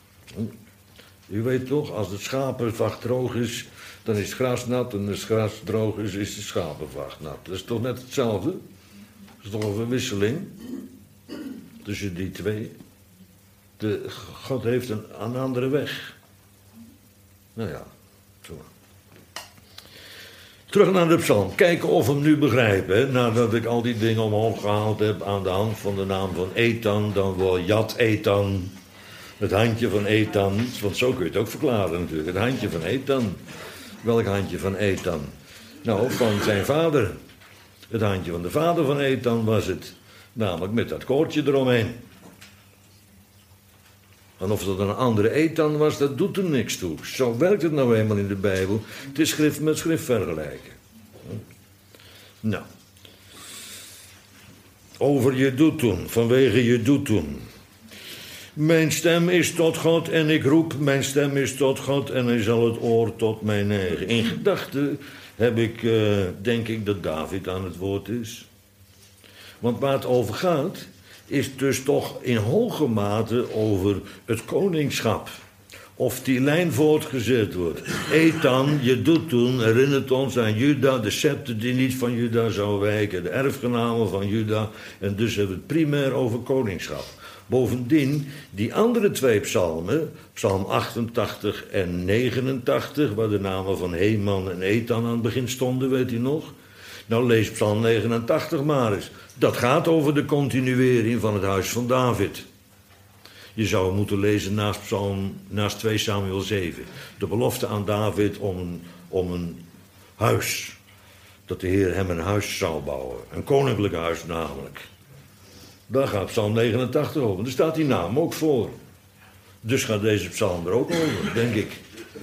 A: U weet toch, als het schapenvacht droog is, dan is het gras nat. En als het gras droog is, is de schapenvacht nat. Dat is toch net hetzelfde? Dat is toch een verwisseling tussen die twee. God heeft een andere weg. Nou ja, zo. Terug naar de psalm. Kijken of we hem nu begrijpen. Hè? Nadat ik al die dingen omhoog gehaald heb aan de hand van de naam van Ethan, dan wel Jad Ethan. Het handje van Ethan. Want zo kun je het ook verklaren natuurlijk. Het handje van Ethan. Welk handje van Ethan? Nou, van zijn vader. Het handje van de vader van Ethan was het. Namelijk met dat koordje eromheen. En of dat een andere Ethan was, dat doet er niks toe. Zo werkt het nou eenmaal in de Bijbel. Het is schrift met schrift vergelijken. Nou. Over je doet toen, vanwege je doet toen. Mijn stem is tot God en ik roep, mijn stem is tot God en hij zal het oor tot mij neigen. In gedachten heb ik, denk ik, dat David aan het woord is. Want waar het over gaat, is dus toch in hoge mate over het koningschap. Of die lijn voortgezet wordt. Ethan, je doet toen, herinnert ons aan Juda, de scepter die niet van Juda zou wijken, de erfgenamen van Juda. En dus hebben we het primair over koningschap. Bovendien, die andere twee psalmen, psalm 88 en 89, waar de namen van Heman en Ethan aan het begin stonden, weet u nog? Nou, lees psalm 89 maar eens. Dat gaat over de continuering van het huis van David. Je zou hem moeten lezen naast 2 Samuel 7. De belofte aan David om een huis. Dat de Heer hem een huis zou bouwen. Een koninklijk huis namelijk. Daar gaat psalm 89 over. Daar staat die naam ook voor. Dus gaat deze psalm er ook over, denk ik.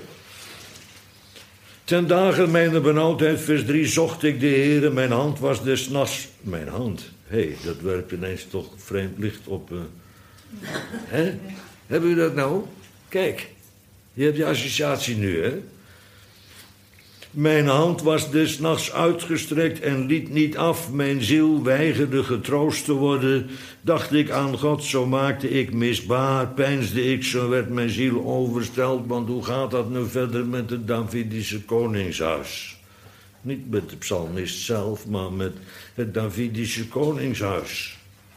A: Ten dagen mijner benauwdheid, vers 3, zocht ik de Heere, mijn hand was des nachts. Mijn hand, dat werpt ineens toch vreemd licht op. Hè? Hebben u dat nou? Kijk, je hebt je associatie nu, hè? Mijn hand was des nachts uitgestrekt en liet niet af. Mijn ziel weigerde getroost te worden. Dacht ik aan God, zo maakte ik misbaar. Peinsde ik, zo werd mijn ziel oversteld. Want hoe gaat dat nu verder met het Davidische koningshuis? Niet met de psalmist zelf, maar met het Davidische koningshuis.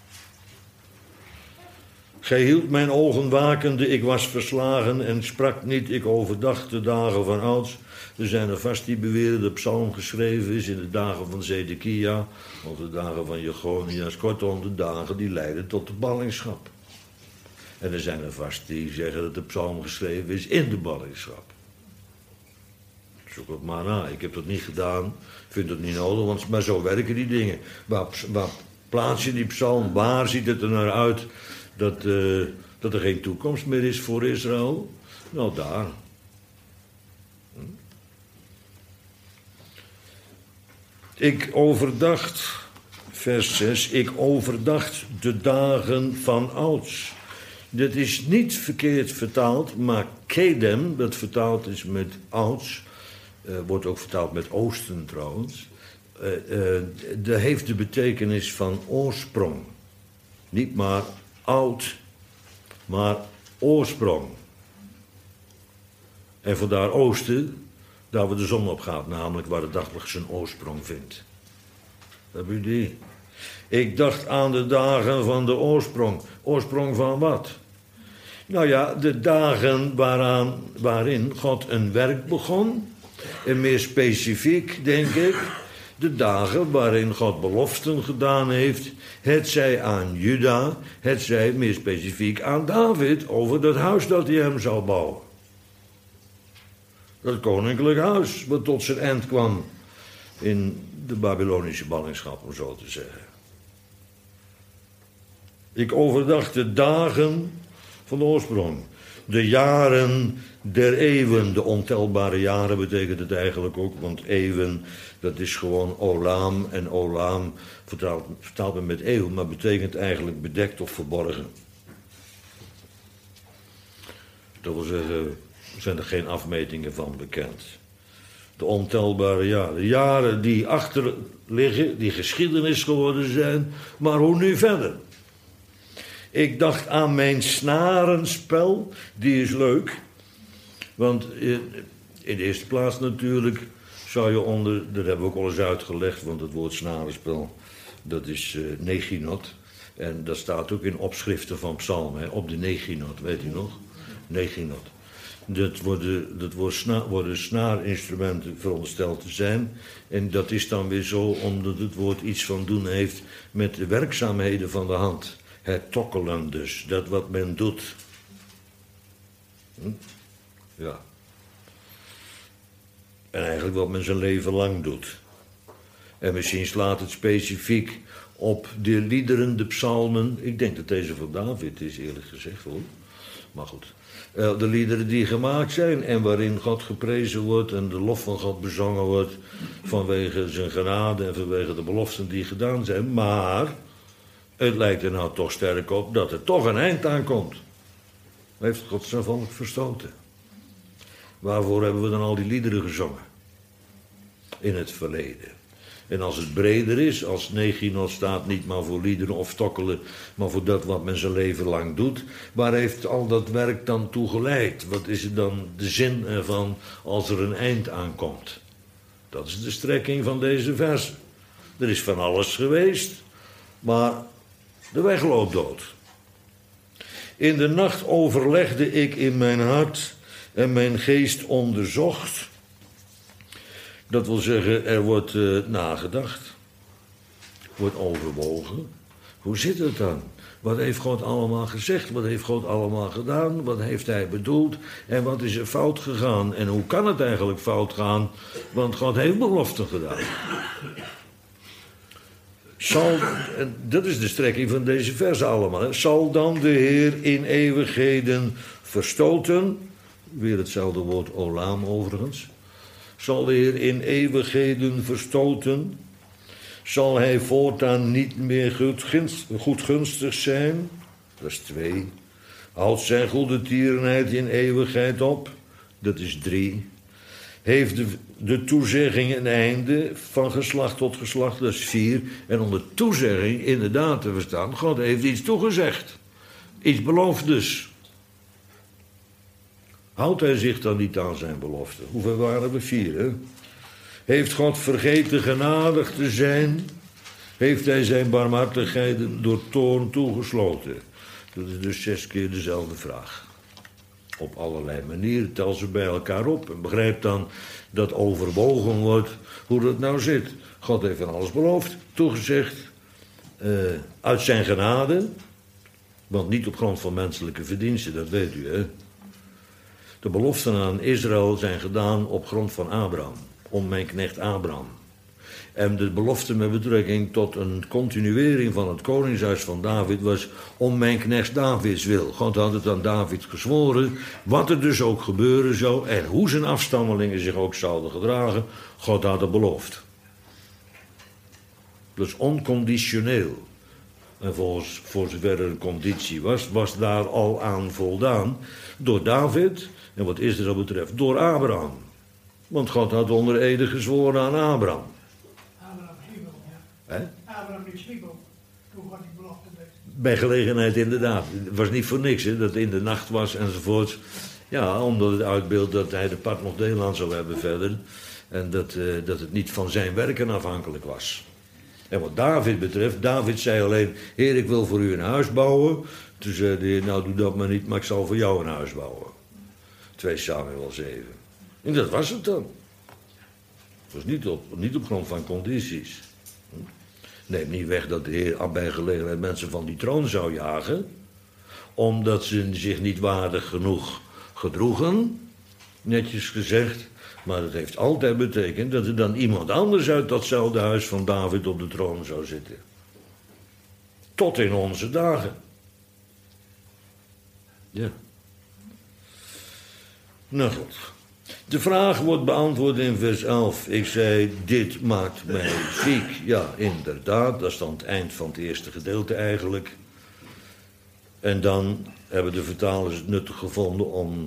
A: Gij hield mijn ogen wakende, ik was verslagen en sprak niet. Ik overdacht de dagen van ouds. Er zijn er vast die beweren dat de psalm geschreven is in de dagen van Zedekia, of de dagen van Jechonias, kortom de dagen die leiden tot de ballingschap. En er zijn er vast die zeggen dat de psalm geschreven is in de ballingschap. Zoek het maar na, ik heb dat niet gedaan, ik vind het niet nodig, maar zo werken die dingen. Waar plaats je die psalm, waar ziet het er naar uit dat er geen toekomst meer is voor Israël? Nou, daar. Ik overdacht, vers 6, ik overdacht de dagen van ouds. Dat is niet verkeerd vertaald, maar kedem, dat vertaald is met ouds, wordt ook vertaald met oosten trouwens, dat heeft de betekenis van oorsprong. Niet maar oud, maar oorsprong. En vandaar oosten, daar waar de zon op gaat, namelijk waar de daglig zijn oorsprong vindt. Heb u die? Ik dacht aan de dagen van de oorsprong. Oorsprong van wat? Nou ja, de dagen waarin God een werk begon. En meer specifiek, denk ik, de dagen waarin God beloften gedaan heeft. Hetzij aan Juda, hetzij meer specifiek aan David over dat huis dat hij hem zou bouwen. Dat koninklijk huis, wat tot zijn eind kwam in de Babylonische ballingschap, om zo te zeggen. Ik overdacht de dagen van de oorsprong. De jaren der eeuwen, de ontelbare jaren betekent het eigenlijk ook, want eeuwen, dat is gewoon olam. En olam vertaalt men met eeuw, maar betekent eigenlijk bedekt of verborgen. Dat wil zeggen, zijn er geen afmetingen van bekend. De ontelbare jaren. De jaren die achter liggen, die geschiedenis geworden zijn. Maar hoe nu verder? Ik dacht aan mijn snarenspel. Die is leuk. Want in de eerste plaats natuurlijk zou je dat hebben we ook al eens uitgelegd, want het woord snarenspel, dat is neginot. En dat staat ook in opschriften van psalmen, op de neginot, weet u nog? Neginot. Dat worden snaarinstrumenten verondersteld te zijn. En dat is dan weer zo omdat het woord iets van doen heeft met de werkzaamheden van de hand. Het tokkelen dus, dat wat men doet. Ja. En eigenlijk wat men zijn leven lang doet. En misschien slaat het specifiek op de liederen, de psalmen. Ik denk dat deze van David is, eerlijk gezegd hoor. Maar goed. De liederen die gemaakt zijn en waarin God geprezen wordt en de lof van God bezongen wordt vanwege zijn genade en vanwege de beloften die gedaan zijn. Maar het lijkt er nou toch sterk op dat er toch een eind aankomt. Heeft God zijn volk verstoten. Waarvoor hebben we dan al die liederen gezongen? In het verleden. En als het breder is, als neginot staat niet maar voor liederen of tokkelen, maar voor dat wat men zijn leven lang doet, waar heeft al dat werk dan toe geleid? Wat is er dan de zin ervan als er een eind aankomt? Dat is de strekking van deze versen. Er is van alles geweest, maar de weg loopt dood. In de nacht overlegde ik in mijn hart en mijn geest onderzocht. Dat wil zeggen, er wordt nagedacht, wordt overwogen. Hoe zit het dan? Wat heeft God allemaal gezegd? Wat heeft God allemaal gedaan? Wat heeft hij bedoeld? En wat is er fout gegaan? En hoe kan het eigenlijk fout gaan? Want God heeft beloften gedaan. En dat is de strekking van deze versen allemaal. Hè. Zal dan de Heer in eeuwigheden verstoten? Weer hetzelfde woord olam overigens. Zal de Heer in eeuwigheden verstoten? Zal hij voortaan niet meer goedgunstig zijn? Dat is 2. Houdt zijn goede tierenheid in eeuwigheid op? Dat is 3. Heeft de toezegging een einde van geslacht tot geslacht? Dat is 4. En onder toezegging inderdaad te verstaan, God heeft iets toegezegd. Iets beloofd dus. Houdt hij zich dan niet aan zijn belofte? Hoeveel waren we? 4, hè? Heeft God vergeten genadig te zijn? Heeft hij zijn barmhartigheid door toorn toegesloten? Dat is dus 6 keer dezelfde vraag. Op allerlei manieren, tel ze bij elkaar op. En begrijp dan dat overwogen wordt hoe dat nou zit. God heeft van alles beloofd, toegezegd. Uit zijn genade. Want niet op grond van menselijke verdiensten, dat weet u, hè. De beloften aan Israël zijn gedaan op grond van Abraham. Om mijn knecht Abraham. En de belofte met betrekking tot een continuering van het koningshuis van David was om mijn knecht Davids wil. God had het aan David gezworen, wat er dus ook gebeuren zou en hoe zijn afstammelingen zich ook zouden gedragen. God had het beloofd. Dus onconditioneel. En voor zover er een conditie was daar al aan voldaan door David en wat Israël betreft door Abraham. Want God had onder ede gezworen aan Abraham.
D: Abraham sliep ook, ja.
A: Hè?
D: Abraham die sliep ook, toen God die belofte deed.
A: Bij gelegenheid inderdaad. Het was niet voor niks, hè, dat het in de nacht was enzovoort. Ja, omdat het uitbeeldt dat hij de part nog deel aan zou hebben verder. En dat het niet van zijn werken afhankelijk was. En wat David betreft, David zei alleen, Heer, ik wil voor u een huis bouwen. Toen zei de Heer, nou doe dat maar niet, maar ik zal voor jou een huis bouwen. 2 Samuel 7. En dat was het dan. Het was niet op grond van condities. Neem niet weg dat de Heer bij gelegenheid mensen van die troon zou jagen. Omdat ze zich niet waardig genoeg gedroegen. Netjes gezegd. Maar dat heeft altijd betekend dat er dan iemand anders uit datzelfde huis van David op de troon zou zitten. Tot in onze dagen. Ja. Nou goed. De vraag wordt beantwoord in vers 11. Ik zei, dit maakt mij ziek. Ja, inderdaad, dat is dan het eind van het eerste gedeelte eigenlijk. En dan hebben de vertalers het nuttig gevonden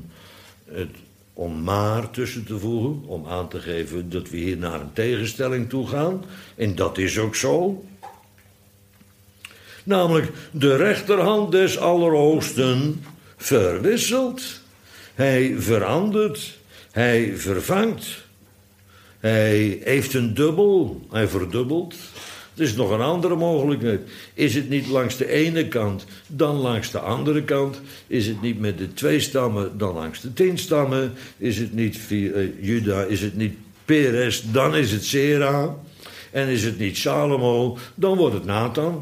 A: om maar tussen te voegen. Om aan te geven dat we hier naar een tegenstelling toe gaan. En dat is ook zo. Namelijk, de rechterhand des Allerhoogsten verwisselt. Hij verandert. Hij vervangt. Hij heeft een dubbel. Hij verdubbelt. Er is nog een andere mogelijkheid. Is het niet langs de ene kant, dan langs de andere kant? Is het niet met de 2 stammen, dan langs de 10 stammen? Is het niet Juda, is het niet Peres, dan is het Zera? En is het niet Salomo, dan wordt het Nathan.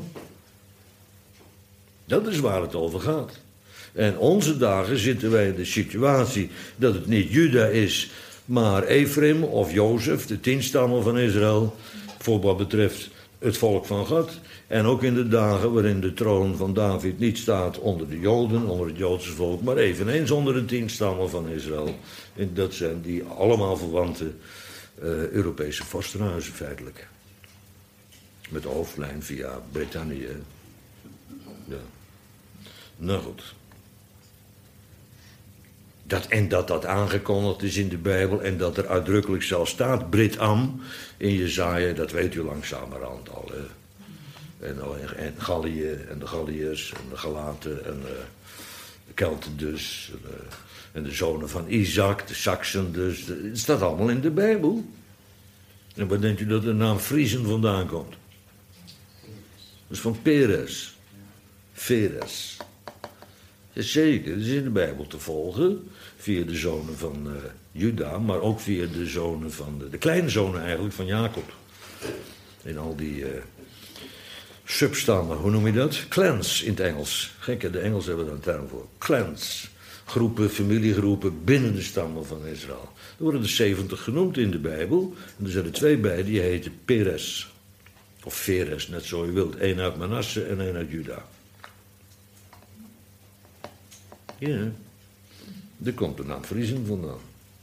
A: Dat is waar het over gaat. En onze dagen zitten wij in de situatie dat het niet Juda is, maar Ephraim of Jozef, de 10 stammen van Israël, voor wat betreft het volk van God. En ook in de dagen waarin de troon van David niet staat onder de Joden, onder het Joodse volk, maar eveneens onder de 10 stammen van Israël. En dat zijn die allemaal verwante Europese vorstenhuizen feitelijk. Met de hoofdlijn via Brittannië. Ja. Nou goed. Dat aangekondigd is in de Bijbel en dat er uitdrukkelijk zelfs staat, Brit-Am, in Jesaja, dat weet u langzamerhand al. En Gallië en de Galliërs en de Galaten en de Kelten dus. En de zonen van Isaac, de Saksen dus. Het staat allemaal in de Bijbel. En waar denkt u dat de naam Friesen vandaan komt? Dat is van Peres. Veres. Zeker, dat is in de Bijbel te volgen. Via de zonen van Juda, maar ook via de zonen van de kleinzonen eigenlijk van Jacob. In al die substammen, hoe noem je dat? Clans in het Engels. Gekke, de Engelsen hebben daar een term voor. Clans. Groepen, familiegroepen binnen de stammen van Israël. Er worden er 70 genoemd in de Bijbel. En er zijn er 2 bij, die heten Peres. Of Veres, net zo je wilt. 1 uit Manasse en 1 uit Juda. Ja, daar komt de naam Friesen vandaan.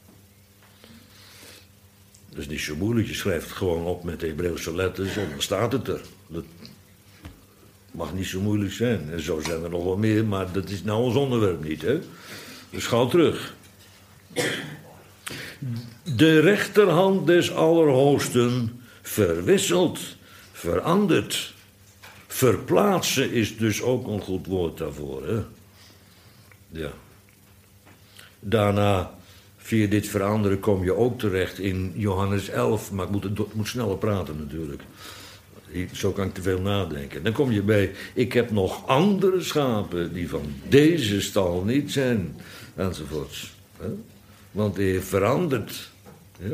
A: Dat is niet zo moeilijk, je schrijft het gewoon op met Hebreeuwse letters en dan staat het er. Dat mag niet zo moeilijk zijn. En zo zijn er nog wel meer, maar dat is nou ons onderwerp niet, hè. Dus gauw terug. De rechterhand des Allerhoogsten verwisselt, verandert. Verplaatsen is dus ook een goed woord daarvoor, hè. Ja. Daarna, via dit veranderen, kom je ook terecht in Johannes 11. Maar ik moet sneller praten natuurlijk. Zo kan ik te veel nadenken. Dan kom je bij, ik heb nog andere schapen die van deze stal niet zijn. Enzovoorts. Want hij verandert. Ja.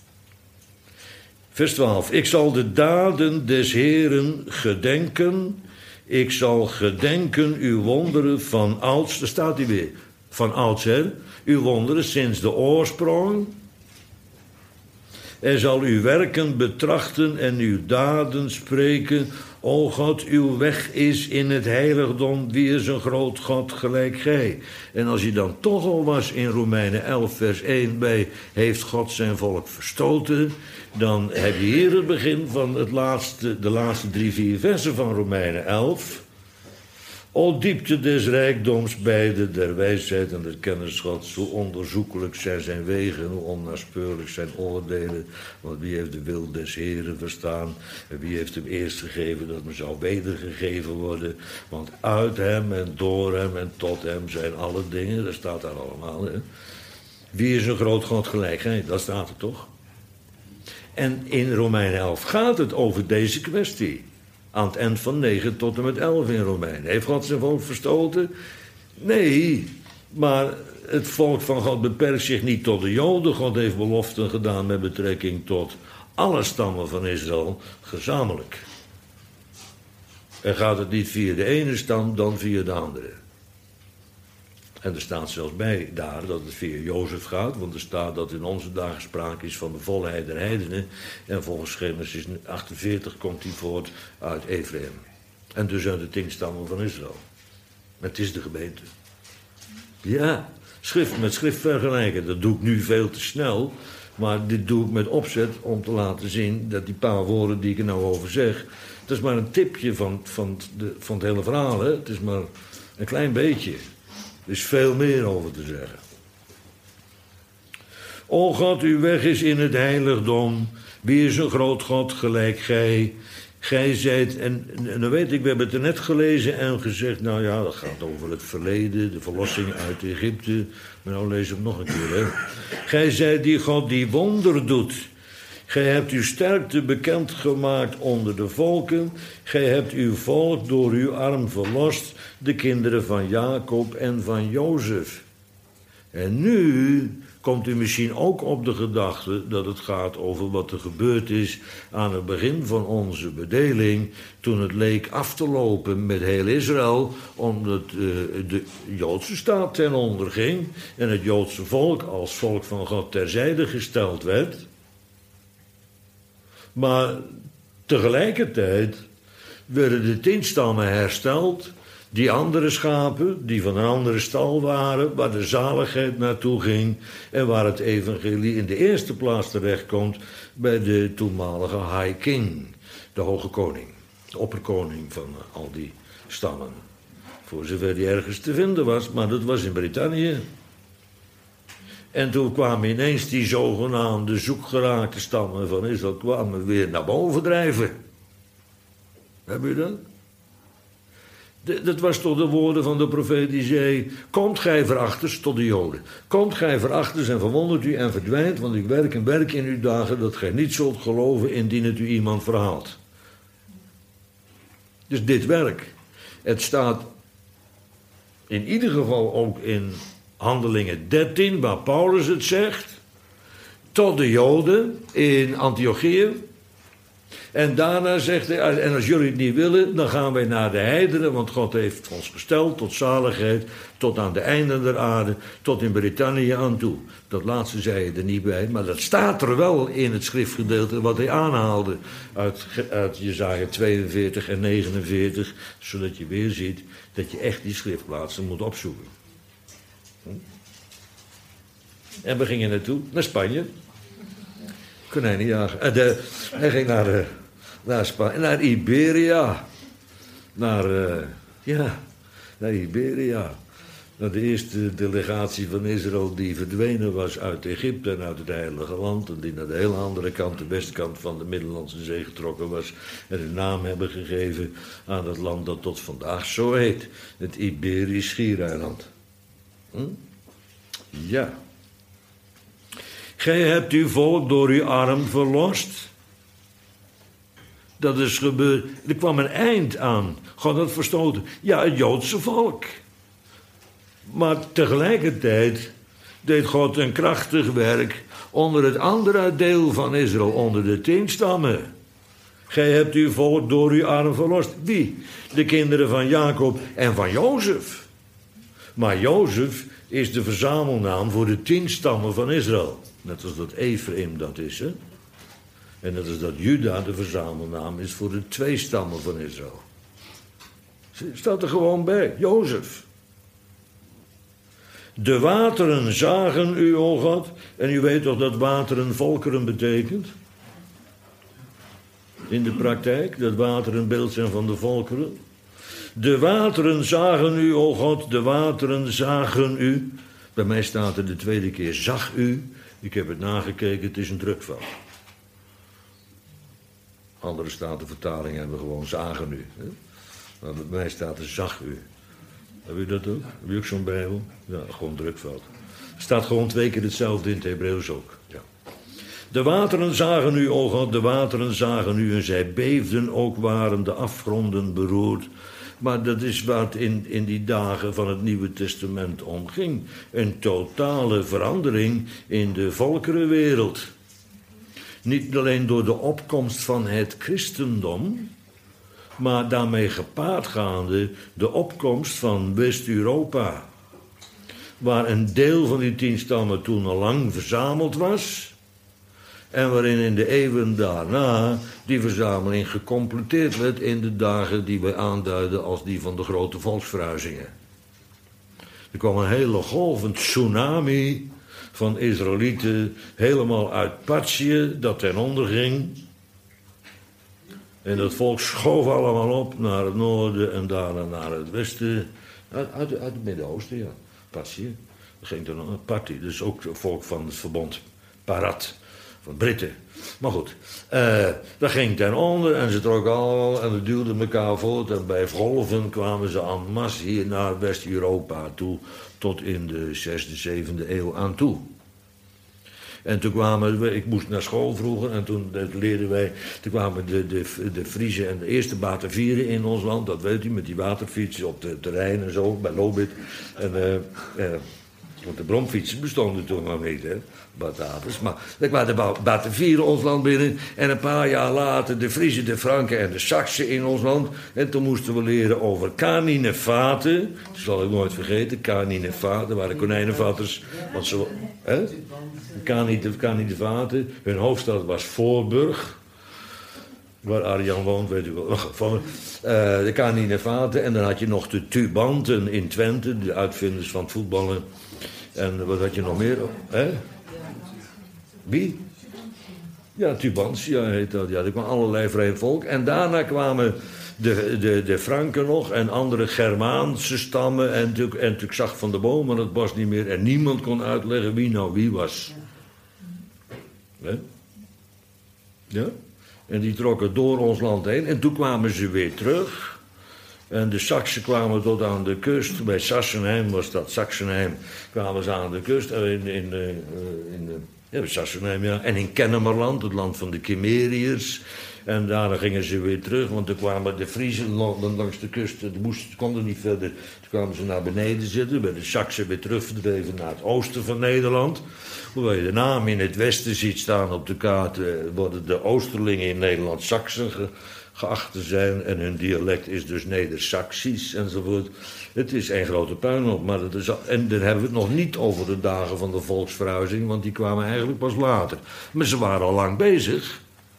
A: Vers 12. Ik zal de daden des Heeren gedenken. Ik zal gedenken uw wonderen van ouds. Daar staat hij weer. Van oudsher. Uw wonderen sinds de oorsprong. Hij zal uw werken betrachten en uw daden spreken. O God, uw weg is in het heiligdom. Wie is een groot God gelijk gij? En als je dan toch al was in Romeinen 11 vers 1 bij heeft God zijn volk verstoten, dan heb je hier het begin van de laatste 3-4 versen van Romeinen 11. O diepte des rijkdoms beide der wijsheid en der kennis Gods, hoe onderzoekelijk zijn zijn wegen, hoe onnaspeurlijk zijn oordelen. Want wie heeft de wil des Heren verstaan en wie heeft hem eerst gegeven dat me zou wedergegeven worden. Want uit hem en door hem en tot hem zijn alle dingen, dat staat daar allemaal. Hè? Wie is een groot God gelijk gij? Dat staat er toch? En in Romeinen 11 gaat het over deze kwestie. Aan het eind van 9 tot en met 11 in Romeinen. Heeft God zijn volk verstoten? Nee, maar het volk van God beperkt zich niet tot de Joden. God heeft beloften gedaan met betrekking tot alle stammen van Israël gezamenlijk. En gaat het niet via de ene stam, dan via de andere. En er staat zelfs bij daar dat het via Jozef gaat, want er staat dat in onze dagen sprake is van de volheid der heidenen. En volgens Genesis 48 komt hij voort uit Ephraim. En dus uit de 10 stammen van Israël. Het is de gemeente. Ja, schrift met schrift vergelijken, dat doe ik nu veel te snel. Maar dit doe ik met opzet om te laten zien dat die paar woorden die ik er nou over zeg, dat is maar een tipje van het hele verhaal. Hè? Het is maar een klein beetje. Er is veel meer over te zeggen. O God, uw weg is in het heiligdom. Wie is een groot God gelijk gij? Gij zijt, en dan weet ik, we hebben het er net gelezen en gezegd, nou ja, dat gaat over het verleden, de verlossing uit Egypte. Maar nou lezen we het nog een keer, hè. Gij zijt die God die wonder doet. Gij hebt uw sterkte bekendgemaakt onder de volken. Gij hebt uw volk door uw arm verlost, de kinderen van Jacob en van Jozef. En nu komt u misschien ook op de gedachte dat het gaat over wat er gebeurd is aan het begin van onze bedeling, toen het leek af te lopen met heel Israël, omdat de Joodse staat ten onder ging en het Joodse volk als volk van God terzijde gesteld werd. Maar tegelijkertijd werden de 10 stammen hersteld. Die andere schapen, die van een andere stal waren, waar de zaligheid naartoe ging en waar het evangelie in de eerste plaats terechtkomt bij de toenmalige High King, de hoge koning, de opperkoning van al die stammen. Voor zover die ergens te vinden was, maar dat was in Brittannië. En toen kwamen ineens die zogenaamde zoekgeraakte stammen van Israël kwamen weer naar boven drijven. Heb je dat? Dat was toch de woorden van de profeet die zei, komt gij verachters, tot de Joden. Komt gij verachters en verwondert u en verdwijnt, want ik werk en werk in uw dagen dat gij niet zult geloven indien het u iemand verhaalt. Dus dit werk. Het staat in ieder geval ook in Handelingen 13, waar Paulus het zegt, tot de Joden in Antiochië. En daarna zegt hij, en als jullie het niet willen, dan gaan wij naar de heidenen, want God heeft ons gesteld tot zaligheid, tot aan de einden der aarde, tot in Brittannië aan toe. Dat laatste zei hij er niet bij, maar dat staat er wel in het schriftgedeelte wat hij aanhaalde uit Jesaja 42 en 49, zodat je weer ziet dat je echt die schriftplaatsen moet opzoeken. En we gingen naartoe, naar Spanje. Konijnenjager. Hij ging naar Spanje, naar Iberia. Naar Iberia. Naar de eerste delegatie van Israël die verdwenen was uit Egypte en uit het Heilige Land. En die naar de hele andere kant, de westkant van de Middellandse Zee getrokken was. En een naam hebben gegeven aan het land dat tot vandaag zo heet. Het Iberisch Schiereiland. Ja. Gij hebt uw volk door uw arm verlost. Dat is gebeurd. Er kwam een eind aan. God had verstoten. Ja, het Joodse volk. Maar tegelijkertijd deed God een krachtig werk onder het andere deel van Israël, onder de 10 stammen. Gij hebt uw volk door uw arm verlost. Wie? De kinderen van Jacob en van Jozef. Maar Jozef is de verzamelnaam voor de 10 stammen van Israël. Net als dat Ephraim dat is, hè. En net als dat Juda de verzamelnaam is voor de 2 stammen van Israël. Staat er gewoon bij, Jozef. De wateren zagen u, o God. En u weet toch dat wateren volkeren betekent? In de praktijk, dat wateren beeld zijn van de volkeren. De wateren zagen u, o God, de wateren zagen u. Bij mij staat er de tweede keer zag u. Ik heb het nagekeken, het is een drukfout. Andere statenvertalingen hebben gewoon zagen u. Hè? Maar bij mij staat er zag u. Heb u dat ook? Heb je ook zo'n Bijbel? Ja, gewoon drukfout. Er staat gewoon 2 keer hetzelfde in het Hebreeuws ook. Ja. De wateren zagen u, o God, de wateren zagen u en zij beefden, ook waren de afgronden beroerd. Maar dat is waar het in die dagen van het Nieuwe Testament om ging. Een totale verandering in de volkerenwereld. Niet alleen door de opkomst van het christendom, maar daarmee gepaard gaande de opkomst van West-Europa. Waar een deel van die 10 stammen toen al lang verzameld was. En waarin in de eeuwen daarna die verzameling gecompleteerd werd in de dagen die wij aanduiden als die van de grote volksverhuizingen. Er kwam een hele golf, een tsunami van Israëlieten, helemaal uit Partië, dat ten onder ging. En dat volk schoof allemaal op naar het noorden en daarna naar het westen. Uit het Midden-Oosten, ja. Partië. Dat ging toen naar Party, dus ook het volk van het verbond Parat. Van Britten. Maar goed, dat ging ten onder en ze trokken allemaal en ze duwden elkaar voort. En bij golven kwamen ze en masse hier naar West-Europa toe, tot in de 6e, 7e eeuw aan toe. En toen kwamen we, ik moest naar school vroeger en toen leerden wij, toen kwamen de Friezen en de eerste Batavieren in ons land, dat weet u, met die waterfietsen op de terrein en zo, bij Lobit. Want de bromfietsen bestonden toen nog niet, hè, Batavus. Maar dan kwamen de Batavieren ons land binnen. En een paar jaar later de Friezen, de Franken en de Saksen in ons land. En toen moesten we leren over kaninevaten. Dat zal ik nooit vergeten, kaninevaten, waren konijnenvatters. Want ze, hè? Kaninevaten, hun hoofdstad was Voorburg. Waar Arjan woont, weet u wel. Van de kaninevaten. En dan had je nog de Tubanten in Twente, de uitvinders van het voetballen. En wat had je nog meer? Hè? Wie? Ja, Tubantia heet dat. Ja, er kwam allerlei vreemd volk. En daarna kwamen de Franken nog en andere Germaanse stammen. En natuurlijk zag van de bomen het bos niet meer. En niemand kon uitleggen wie nou wie was. Hè? Ja? En die trokken door ons land heen. En toen kwamen ze weer terug. En de Saksen kwamen tot aan de kust. Bij Sassenheim was dat, Sachsenheim. Kwamen ze aan de kust. Ja, Sassenheim, ja. En in Kennemerland, het land van de Cimmeriërs. En daarna gingen ze weer terug. Want toen kwamen de Friezen langs de kust. Konden niet verder. Toen kwamen ze naar beneden zitten. Bij de Saksen weer terugverdreven naar het oosten van Nederland. Hoewel je de naam in het westen ziet staan op de kaart, worden de Oosterlingen in Nederland Saksen geacht te zijn. En hun dialect is dus Neder-Saksisch enzovoort. Het is één grote puinhoop. Maar en dan hebben we het nog niet over de dagen van de volksverhuizing, want die kwamen eigenlijk pas later. Maar ze waren al lang bezig.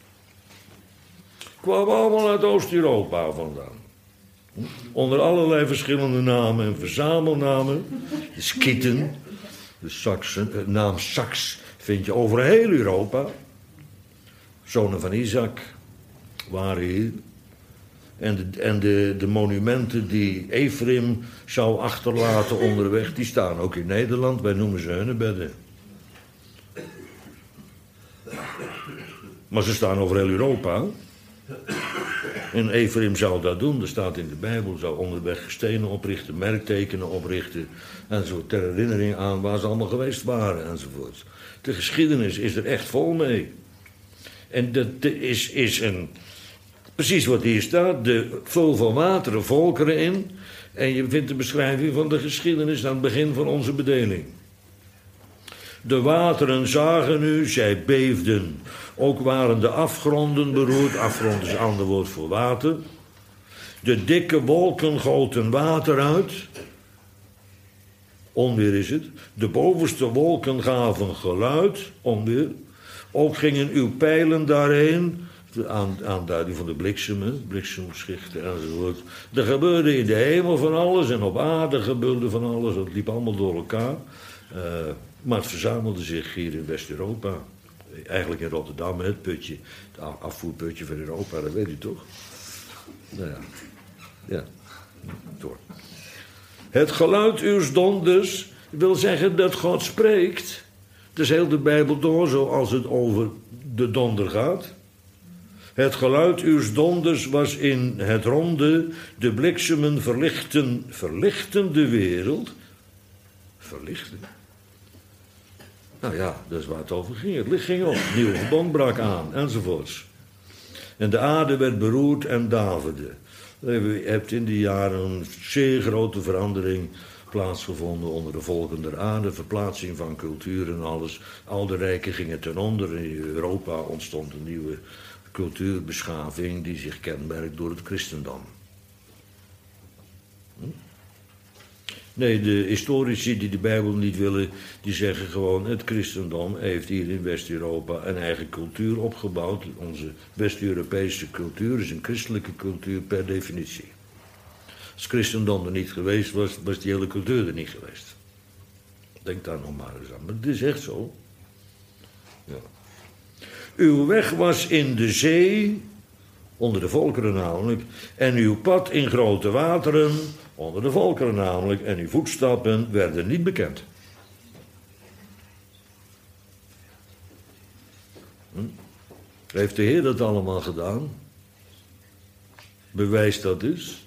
A: Kwamen allemaal uit Oost-Europa vandaan. Onder allerlei verschillende namen en verzamelnamen. De Skieten, de Saksen, de naam Saks vind je over heel Europa. Zonen van Isaac waren hier. En de monumenten die Ephraim zou achterlaten onderweg, die staan ook in Nederland. Wij noemen ze hunebedden. Maar ze staan over heel Europa. En Ephraim zou dat doen, dat staat in de Bijbel. Zou onderweg stenen oprichten, merktekenen oprichten. En zo ter herinnering aan waar ze allemaal geweest waren enzovoort. De geschiedenis is er echt vol mee. En dat is een... Precies wat hier staat, de vol van wateren volkeren in. En je vindt de beschrijving van de geschiedenis aan het begin van onze bedeling. De wateren zagen u, zij beefden. Ook waren de afgronden beroerd. Afgrond is een ander woord voor water. De dikke wolken goten water uit. Onweer is het. De bovenste wolken gaven geluid. Onweer. Ook gingen uw pijlen daarheen. De aanduiding van de bliksemen, bliksemschichten enzovoort. Er gebeurde in de hemel van alles en op aarde gebeurde van alles. Het liep allemaal door elkaar. Maar het verzamelde zich hier in West-Europa. Eigenlijk in Rotterdam, het putje. Het afvoerputje van Europa, dat weet u toch? Nou ja. Ja. Door. Het geluid uws donders wil zeggen dat God spreekt. Dus heel de Bijbel door, zoals het over de donder gaat. Het geluid uws donders was in het ronde, de bliksemen verlichten de wereld. Verlichten? Nou ja, dat is waar het over ging. Het licht ging op, nieuw verbond brak aan, enzovoorts. En de aarde werd beroerd en daverde. Je hebt in die jaren een zeer grote verandering plaatsgevonden onder de volken der aarde. Verplaatsing van cultuur en alles. Al de rijken gingen ten onder. In Europa ontstond een nieuwe cultuurbeschaving die zich kenmerkt door het christendom. Nee, de historici die de Bijbel niet willen, die zeggen gewoon: het christendom heeft hier in West-Europa een eigen cultuur opgebouwd. Onze West-Europese cultuur is een christelijke cultuur per definitie. Als het christendom er niet geweest was, was die hele cultuur er niet geweest. Denk daar nog maar eens aan. Maar het is echt zo. Ja. Uw weg was in de zee, onder de volkeren namelijk, en uw pad in grote wateren, onder de volkeren namelijk, en uw voetstappen werden niet bekend. Heeft de Heer dat allemaal gedaan? Bewijst dat dus?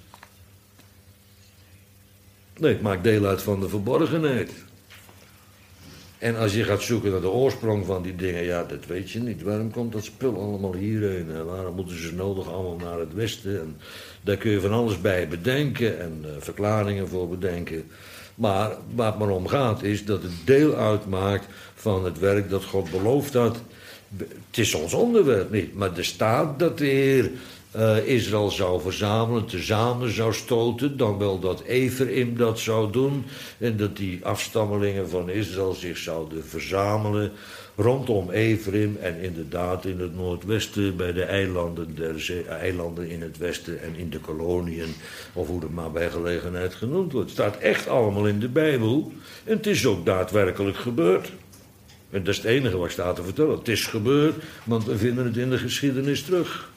A: Nee, het maakt deel uit van de verborgenheid. En als je gaat zoeken naar de oorsprong van die dingen, ja, dat weet je niet. Waarom komt dat spul allemaal hierheen? En waarom moeten ze nodig allemaal naar het westen? En daar kun je van alles bij bedenken en verklaringen voor bedenken. Maar waar het maar om gaat is dat het deel uitmaakt van het werk dat God beloofd had. Het is ons onderwerp niet, maar er staat dat de Heer Israël zou verzamelen, tezamen zou stoten, dan wel dat Ephraim dat zou doen en dat die afstammelingen van Israël zich zouden verzamelen rondom Ephraim en inderdaad in het noordwesten bij de eilanden in het westen en in de koloniën, of hoe het maar bij gelegenheid genoemd wordt. Het staat echt allemaal in de Bijbel en het is ook daadwerkelijk gebeurd. En dat is het enige wat ik sta te vertellen. Het is gebeurd, want we vinden het in de geschiedenis terug.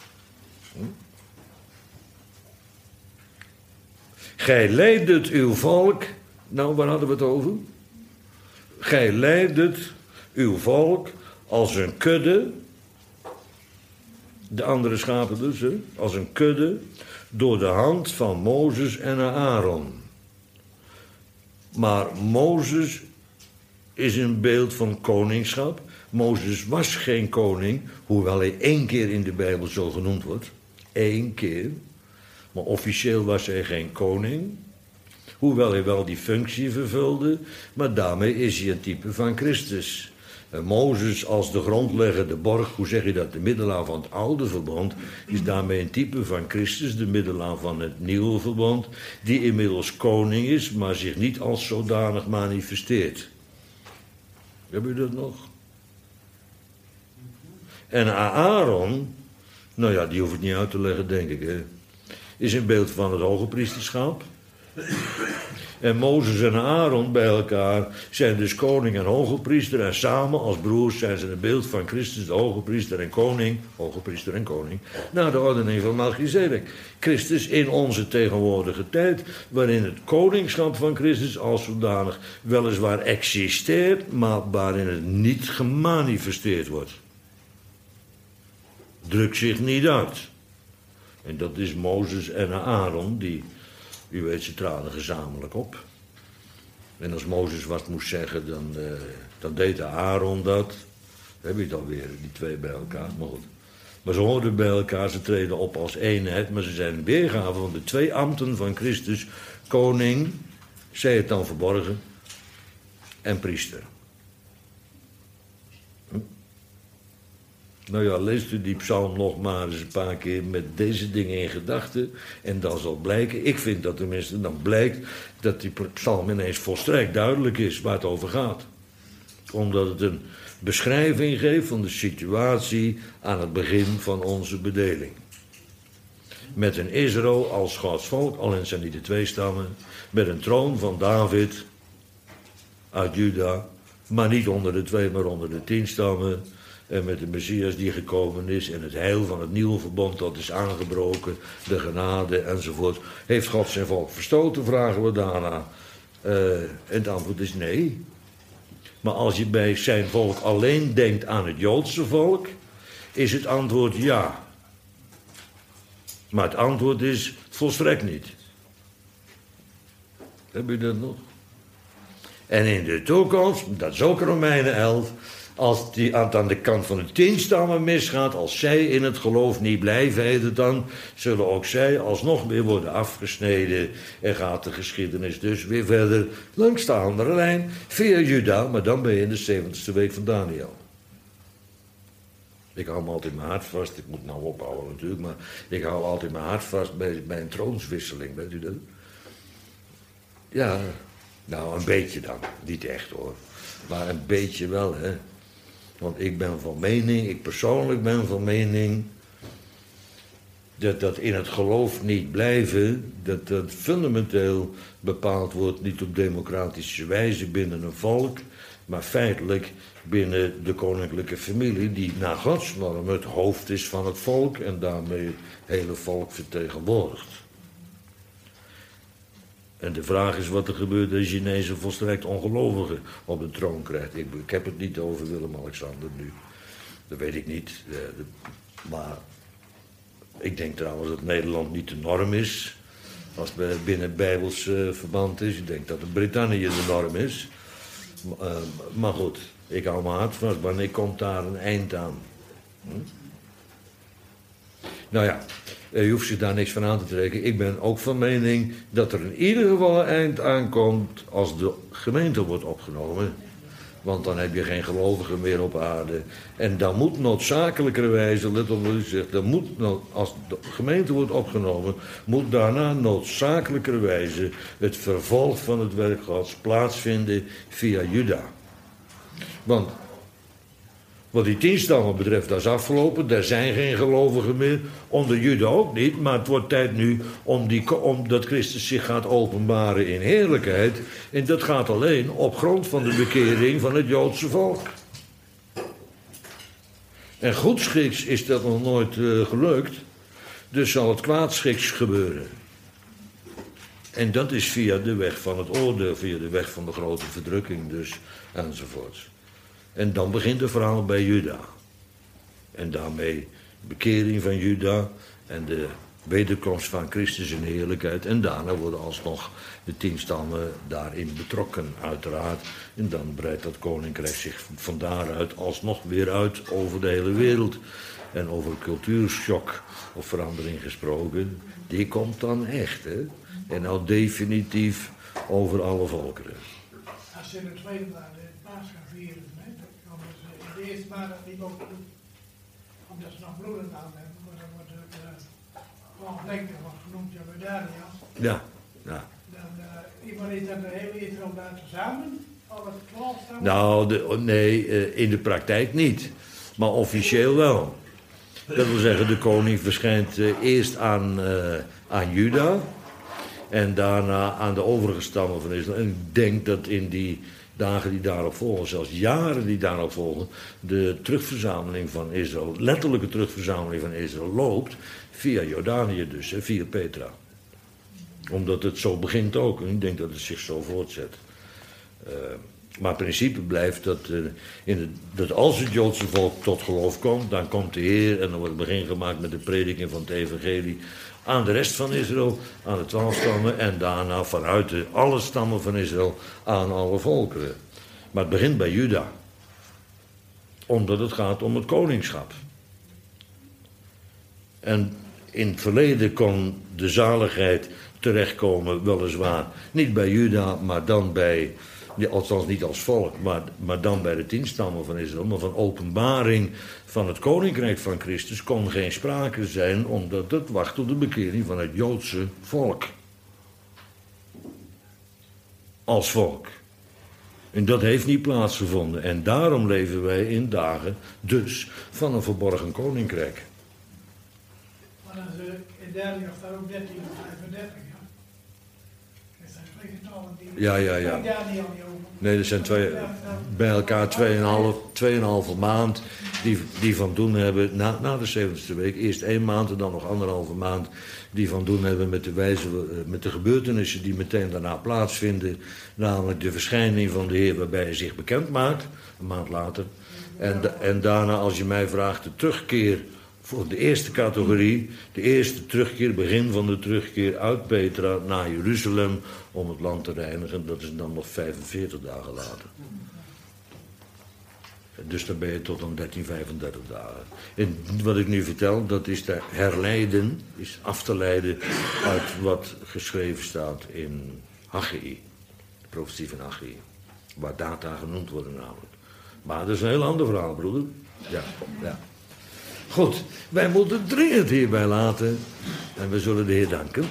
A: Gij leidet uw volk. Nou, waar hadden we het over? Gij leidet uw volk als een kudde. De andere schapen dus, hè? Als een kudde. Door de hand van Mozes en Aaron. Maar Mozes is een beeld van koningschap. Mozes was geen koning, hoewel hij 1 keer in de Bijbel zo genoemd wordt. 1 keer. Maar officieel was hij geen koning. Hoewel hij wel die functie vervulde, maar daarmee is hij een type van Christus. Mozes als de grondlegger, de borg, hoe zeg je dat? De middelaar van het oude verbond is daarmee een type van Christus, de middelaar van het nieuwe verbond, die inmiddels koning is, maar zich niet als zodanig manifesteert. Heb je dat nog? En Aaron, nou ja, die hoef ik niet uit te leggen, denk ik, hè, is een beeld van het hoge priesterschap. En Mozes en Aaron bij elkaar zijn dus koning en hoge priester. En samen als broers zijn ze een beeld van Christus, de hoge priester en koning. Hoge priester en koning. Naar de ordening van Melchizedek. Christus in onze tegenwoordige tijd. Waarin het koningschap van Christus als zodanig weliswaar existeert. Maar waarin het niet gemanifesteerd wordt. Drukt zich niet uit. En dat is Mozes en Aaron die... U weet, ze traden gezamenlijk op. En als Mozes wat moest zeggen, dan deed Aaron dat. Dan heb je het alweer, die twee bij elkaar. Maar goed. Maar ze hoorden bij elkaar, ze treden op als eenheid. Maar ze zijn een weergave van de twee ambten van Christus. Koning, zij het dan verborgen, en priester. Nou ja, leest u die psalm nog maar eens een paar keer met deze dingen in gedachten. En dan zal blijken, ik vind dat tenminste, dan blijkt dat die psalm ineens volstrekt duidelijk is waar het over gaat. Omdat het een beschrijving geeft van de situatie aan het begin van onze bedeling. Met een Israël als Gods volk, al zijn die de twee stammen. Met een troon van David uit Juda, maar niet onder de 2, maar onder de 10 stammen. En met de Messias die gekomen is en het heil van het nieuwe verbond dat is aangebroken, de genade enzovoort. Heeft God zijn volk verstoten, vragen we daarna. En het antwoord is nee. Maar als je bij zijn volk alleen denkt aan het Joodse volk, is het antwoord ja. Maar het antwoord is volstrekt niet. Heb je dat nog? En in de toekomst, dat is ook Romeinen 11... Als die aan de kant van de 10 stammen misgaat, als zij in het geloof niet blijven, heet het dan, zullen ook zij alsnog weer worden afgesneden. En gaat de geschiedenis dus weer verder langs de andere lijn, via Juda, maar dan ben je in de 70ste week van Daniel. Ik hou me altijd mijn hart vast, ik moet nou ophouden natuurlijk, maar ik hou altijd mijn hart vast bij een troonswisseling, weet u dat? Ja, nou een beetje dan, niet echt hoor, maar een beetje wel, hè. Want ik ben van mening, ik persoonlijk ben van mening, dat in het geloof niet blijven, dat fundamenteel bepaald wordt, niet op democratische wijze binnen een volk, maar feitelijk binnen de koninklijke familie, die naar Gods norm het hoofd is van het volk en daarmee het hele volk vertegenwoordigt. En de vraag is wat er gebeurt als je ineens een volstrekt ongelovige op de troon krijgt. Ik heb het niet over Willem-Alexander nu. Dat weet ik niet. Maar ik denk trouwens dat Nederland niet de norm is. Als het binnen Bijbels verband is. Ik denk dat het Brittannië de norm is. Maar goed, ik hou mijn hart vast. Wanneer komt daar een eind aan? Nou ja, je hoeft zich daar niks van aan te trekken. Ik ben ook van mening dat er in ieder geval een eind aankomt als de gemeente wordt opgenomen. Want dan heb je geen gelovigen meer op aarde. En dan moet noodzakelijkerwijze, let op wat u zegt, als de gemeente wordt opgenomen, moet daarna noodzakelijkerwijze het vervolg van het werk Gods plaatsvinden via Juda. Want wat die 10 stammen betreft, dat is afgelopen. Er zijn geen gelovigen meer. Onder Juda ook niet. Maar het wordt tijd nu omdat Christus zich gaat openbaren in heerlijkheid. En dat gaat alleen op grond van de bekering van het Joodse volk. En goedschiks is dat nog nooit gelukt. Dus zal het kwaadschiks gebeuren. En dat is via de weg van het oordeel. Via de weg van de grote verdrukking dus. Enzovoorts. En dan begint het verhaal bij Juda. En daarmee de bekering van Juda en de wederkomst van Christus in heerlijkheid. En daarna worden alsnog de 10 stammen daarin betrokken, uiteraard. En dan breidt dat koninkrijk zich van daaruit alsnog weer uit over de hele wereld. En over cultuurshock of verandering gesproken, die komt dan echt, hè. En nou definitief over alle volkeren.
D: Als ze in het tweede waren, de paas gaan vieren, hè, dat kan dus eerst maar dat niet ook doen. Omdat ze nog bloed aan hebben, maar dan wordt het gewoon denken wat genoemd Jordanië.
A: Ja, ja.
D: Dan iemand is dan de hele Israël daar tezamen, alle 12 stammen?
A: Nou, nee, in de praktijk niet. Maar officieel wel. Dat wil zeggen, de koning verschijnt eerst aan Juda. En daarna aan de overige stammen van Israël. En ik denk dat in die dagen die daarop volgen, zelfs jaren die daarop volgen, de terugverzameling van Israël, letterlijke terugverzameling van Israël, loopt via Jordanië dus, via Petra. Omdat het zo begint ook. En ik denk dat het zich zo voortzet. Maar het principe blijft dat als het Joodse volk tot geloof komt, dan komt de Heer en dan wordt het begin gemaakt met de prediking van het evangelie aan de rest van Israël, aan de 12 stammen en daarna vanuit alle stammen van Israël aan alle volkeren. Maar het begint bij Juda. Omdat het gaat om het koningschap. En in het verleden kon de zaligheid terechtkomen, weliswaar niet bij Juda, maar dan bij, althans niet als volk, maar dan bij de 10 stammen van Israël. Maar van openbaring van het koninkrijk van Christus kon geen sprake zijn, omdat het wacht op de bekering van het Joodse volk. Als volk. En dat heeft niet plaatsgevonden. En daarom leven wij in dagen dus van een verborgen koninkrijk.
D: Maar dan is in Daniel staat ook 1335, ja. Dat zijn 2 getallen die...
A: Ja.
D: Daniel niet over.
A: Nee, er zijn bij elkaar 2,5 maand die van doen hebben, na de 70ste week, eerst 1 maand en dan nog 1,5 maand, die van doen hebben met de gebeurtenissen die meteen daarna plaatsvinden, namelijk de verschijning van de Heer waarbij hij zich bekend maakt, een maand later, en daarna, als je mij vraagt, de terugkeer voor de eerste categorie, de eerste terugkeer, begin van de terugkeer uit Petra naar Jeruzalem om het land te reinigen, dat is dan nog 45 dagen later. Dus dan ben je tot aan 1335 dagen. En wat ik nu vertel, dat is te herleiden, is af te leiden uit wat geschreven staat in Haggai, de profetie van Haggai, waar data genoemd worden namelijk. Maar dat is een heel ander verhaal, broeder. Ja. Goed, wij moeten het dringend hierbij laten en we zullen de Heer danken.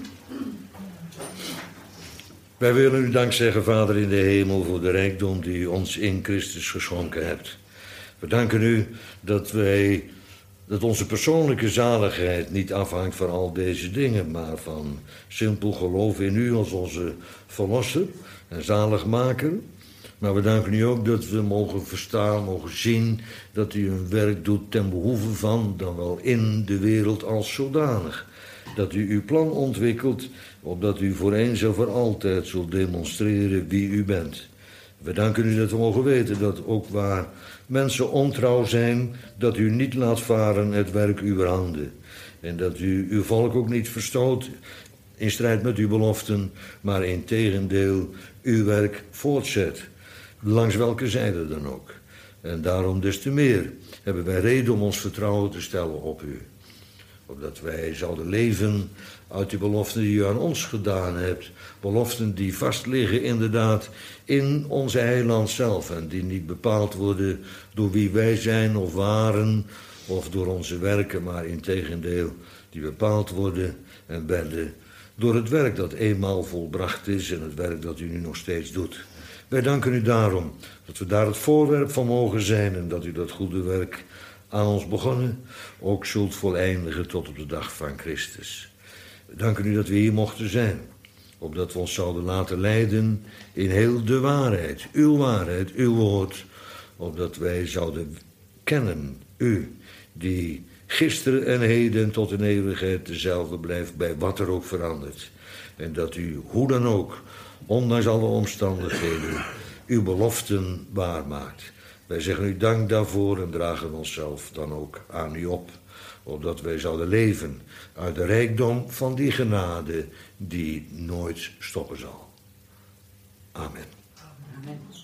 A: Wij willen u dank zeggen, Vader in de hemel, voor de rijkdom die u ons in Christus geschonken hebt. We danken u dat onze persoonlijke zaligheid niet afhangt van al deze dingen, maar van simpel geloof in u als onze verlosser en zaligmaker. Maar we danken u ook dat we mogen verstaan, mogen zien dat u een werk doet ten behoeve van, dan wel in de wereld als zodanig. Dat u uw plan ontwikkelt, opdat u voor eens en voor altijd zult demonstreren wie u bent. We danken u dat we mogen weten dat ook waar mensen ontrouw zijn, dat u niet laat varen het werk uw handen. En dat u uw volk ook niet verstoot in strijd met uw beloften, maar integendeel uw werk voortzet. Langs welke zijde dan ook. En daarom des te meer hebben wij reden om ons vertrouwen te stellen op u. Opdat wij zouden leven uit die beloften die u aan ons gedaan hebt. Beloften die vast liggen inderdaad in onze heiland zelf. En die niet bepaald worden door wie wij zijn of waren of door onze werken. Maar integendeel die bepaald worden en werden door het werk dat eenmaal volbracht is en het werk dat u nu nog steeds doet. Wij danken u daarom dat we daar het voorwerp van mogen zijn en dat u dat goede werk aan ons begonnen ook zult voleindigen tot op de dag van Christus. We danken u dat we hier mochten zijn, opdat we ons zouden laten leiden in heel de waarheid, uw woord, opdat wij zouden kennen u, die gisteren en heden tot in eeuwigheid dezelfde blijft bij wat er ook verandert. En dat u, hoe dan ook, ondanks alle omstandigheden, uw beloften waarmaakt. Wij zeggen u dank daarvoor en dragen onszelf dan ook aan u op, opdat wij zouden leven uit de rijkdom van die genade die nooit stoppen zal. Amen.
C: Amen.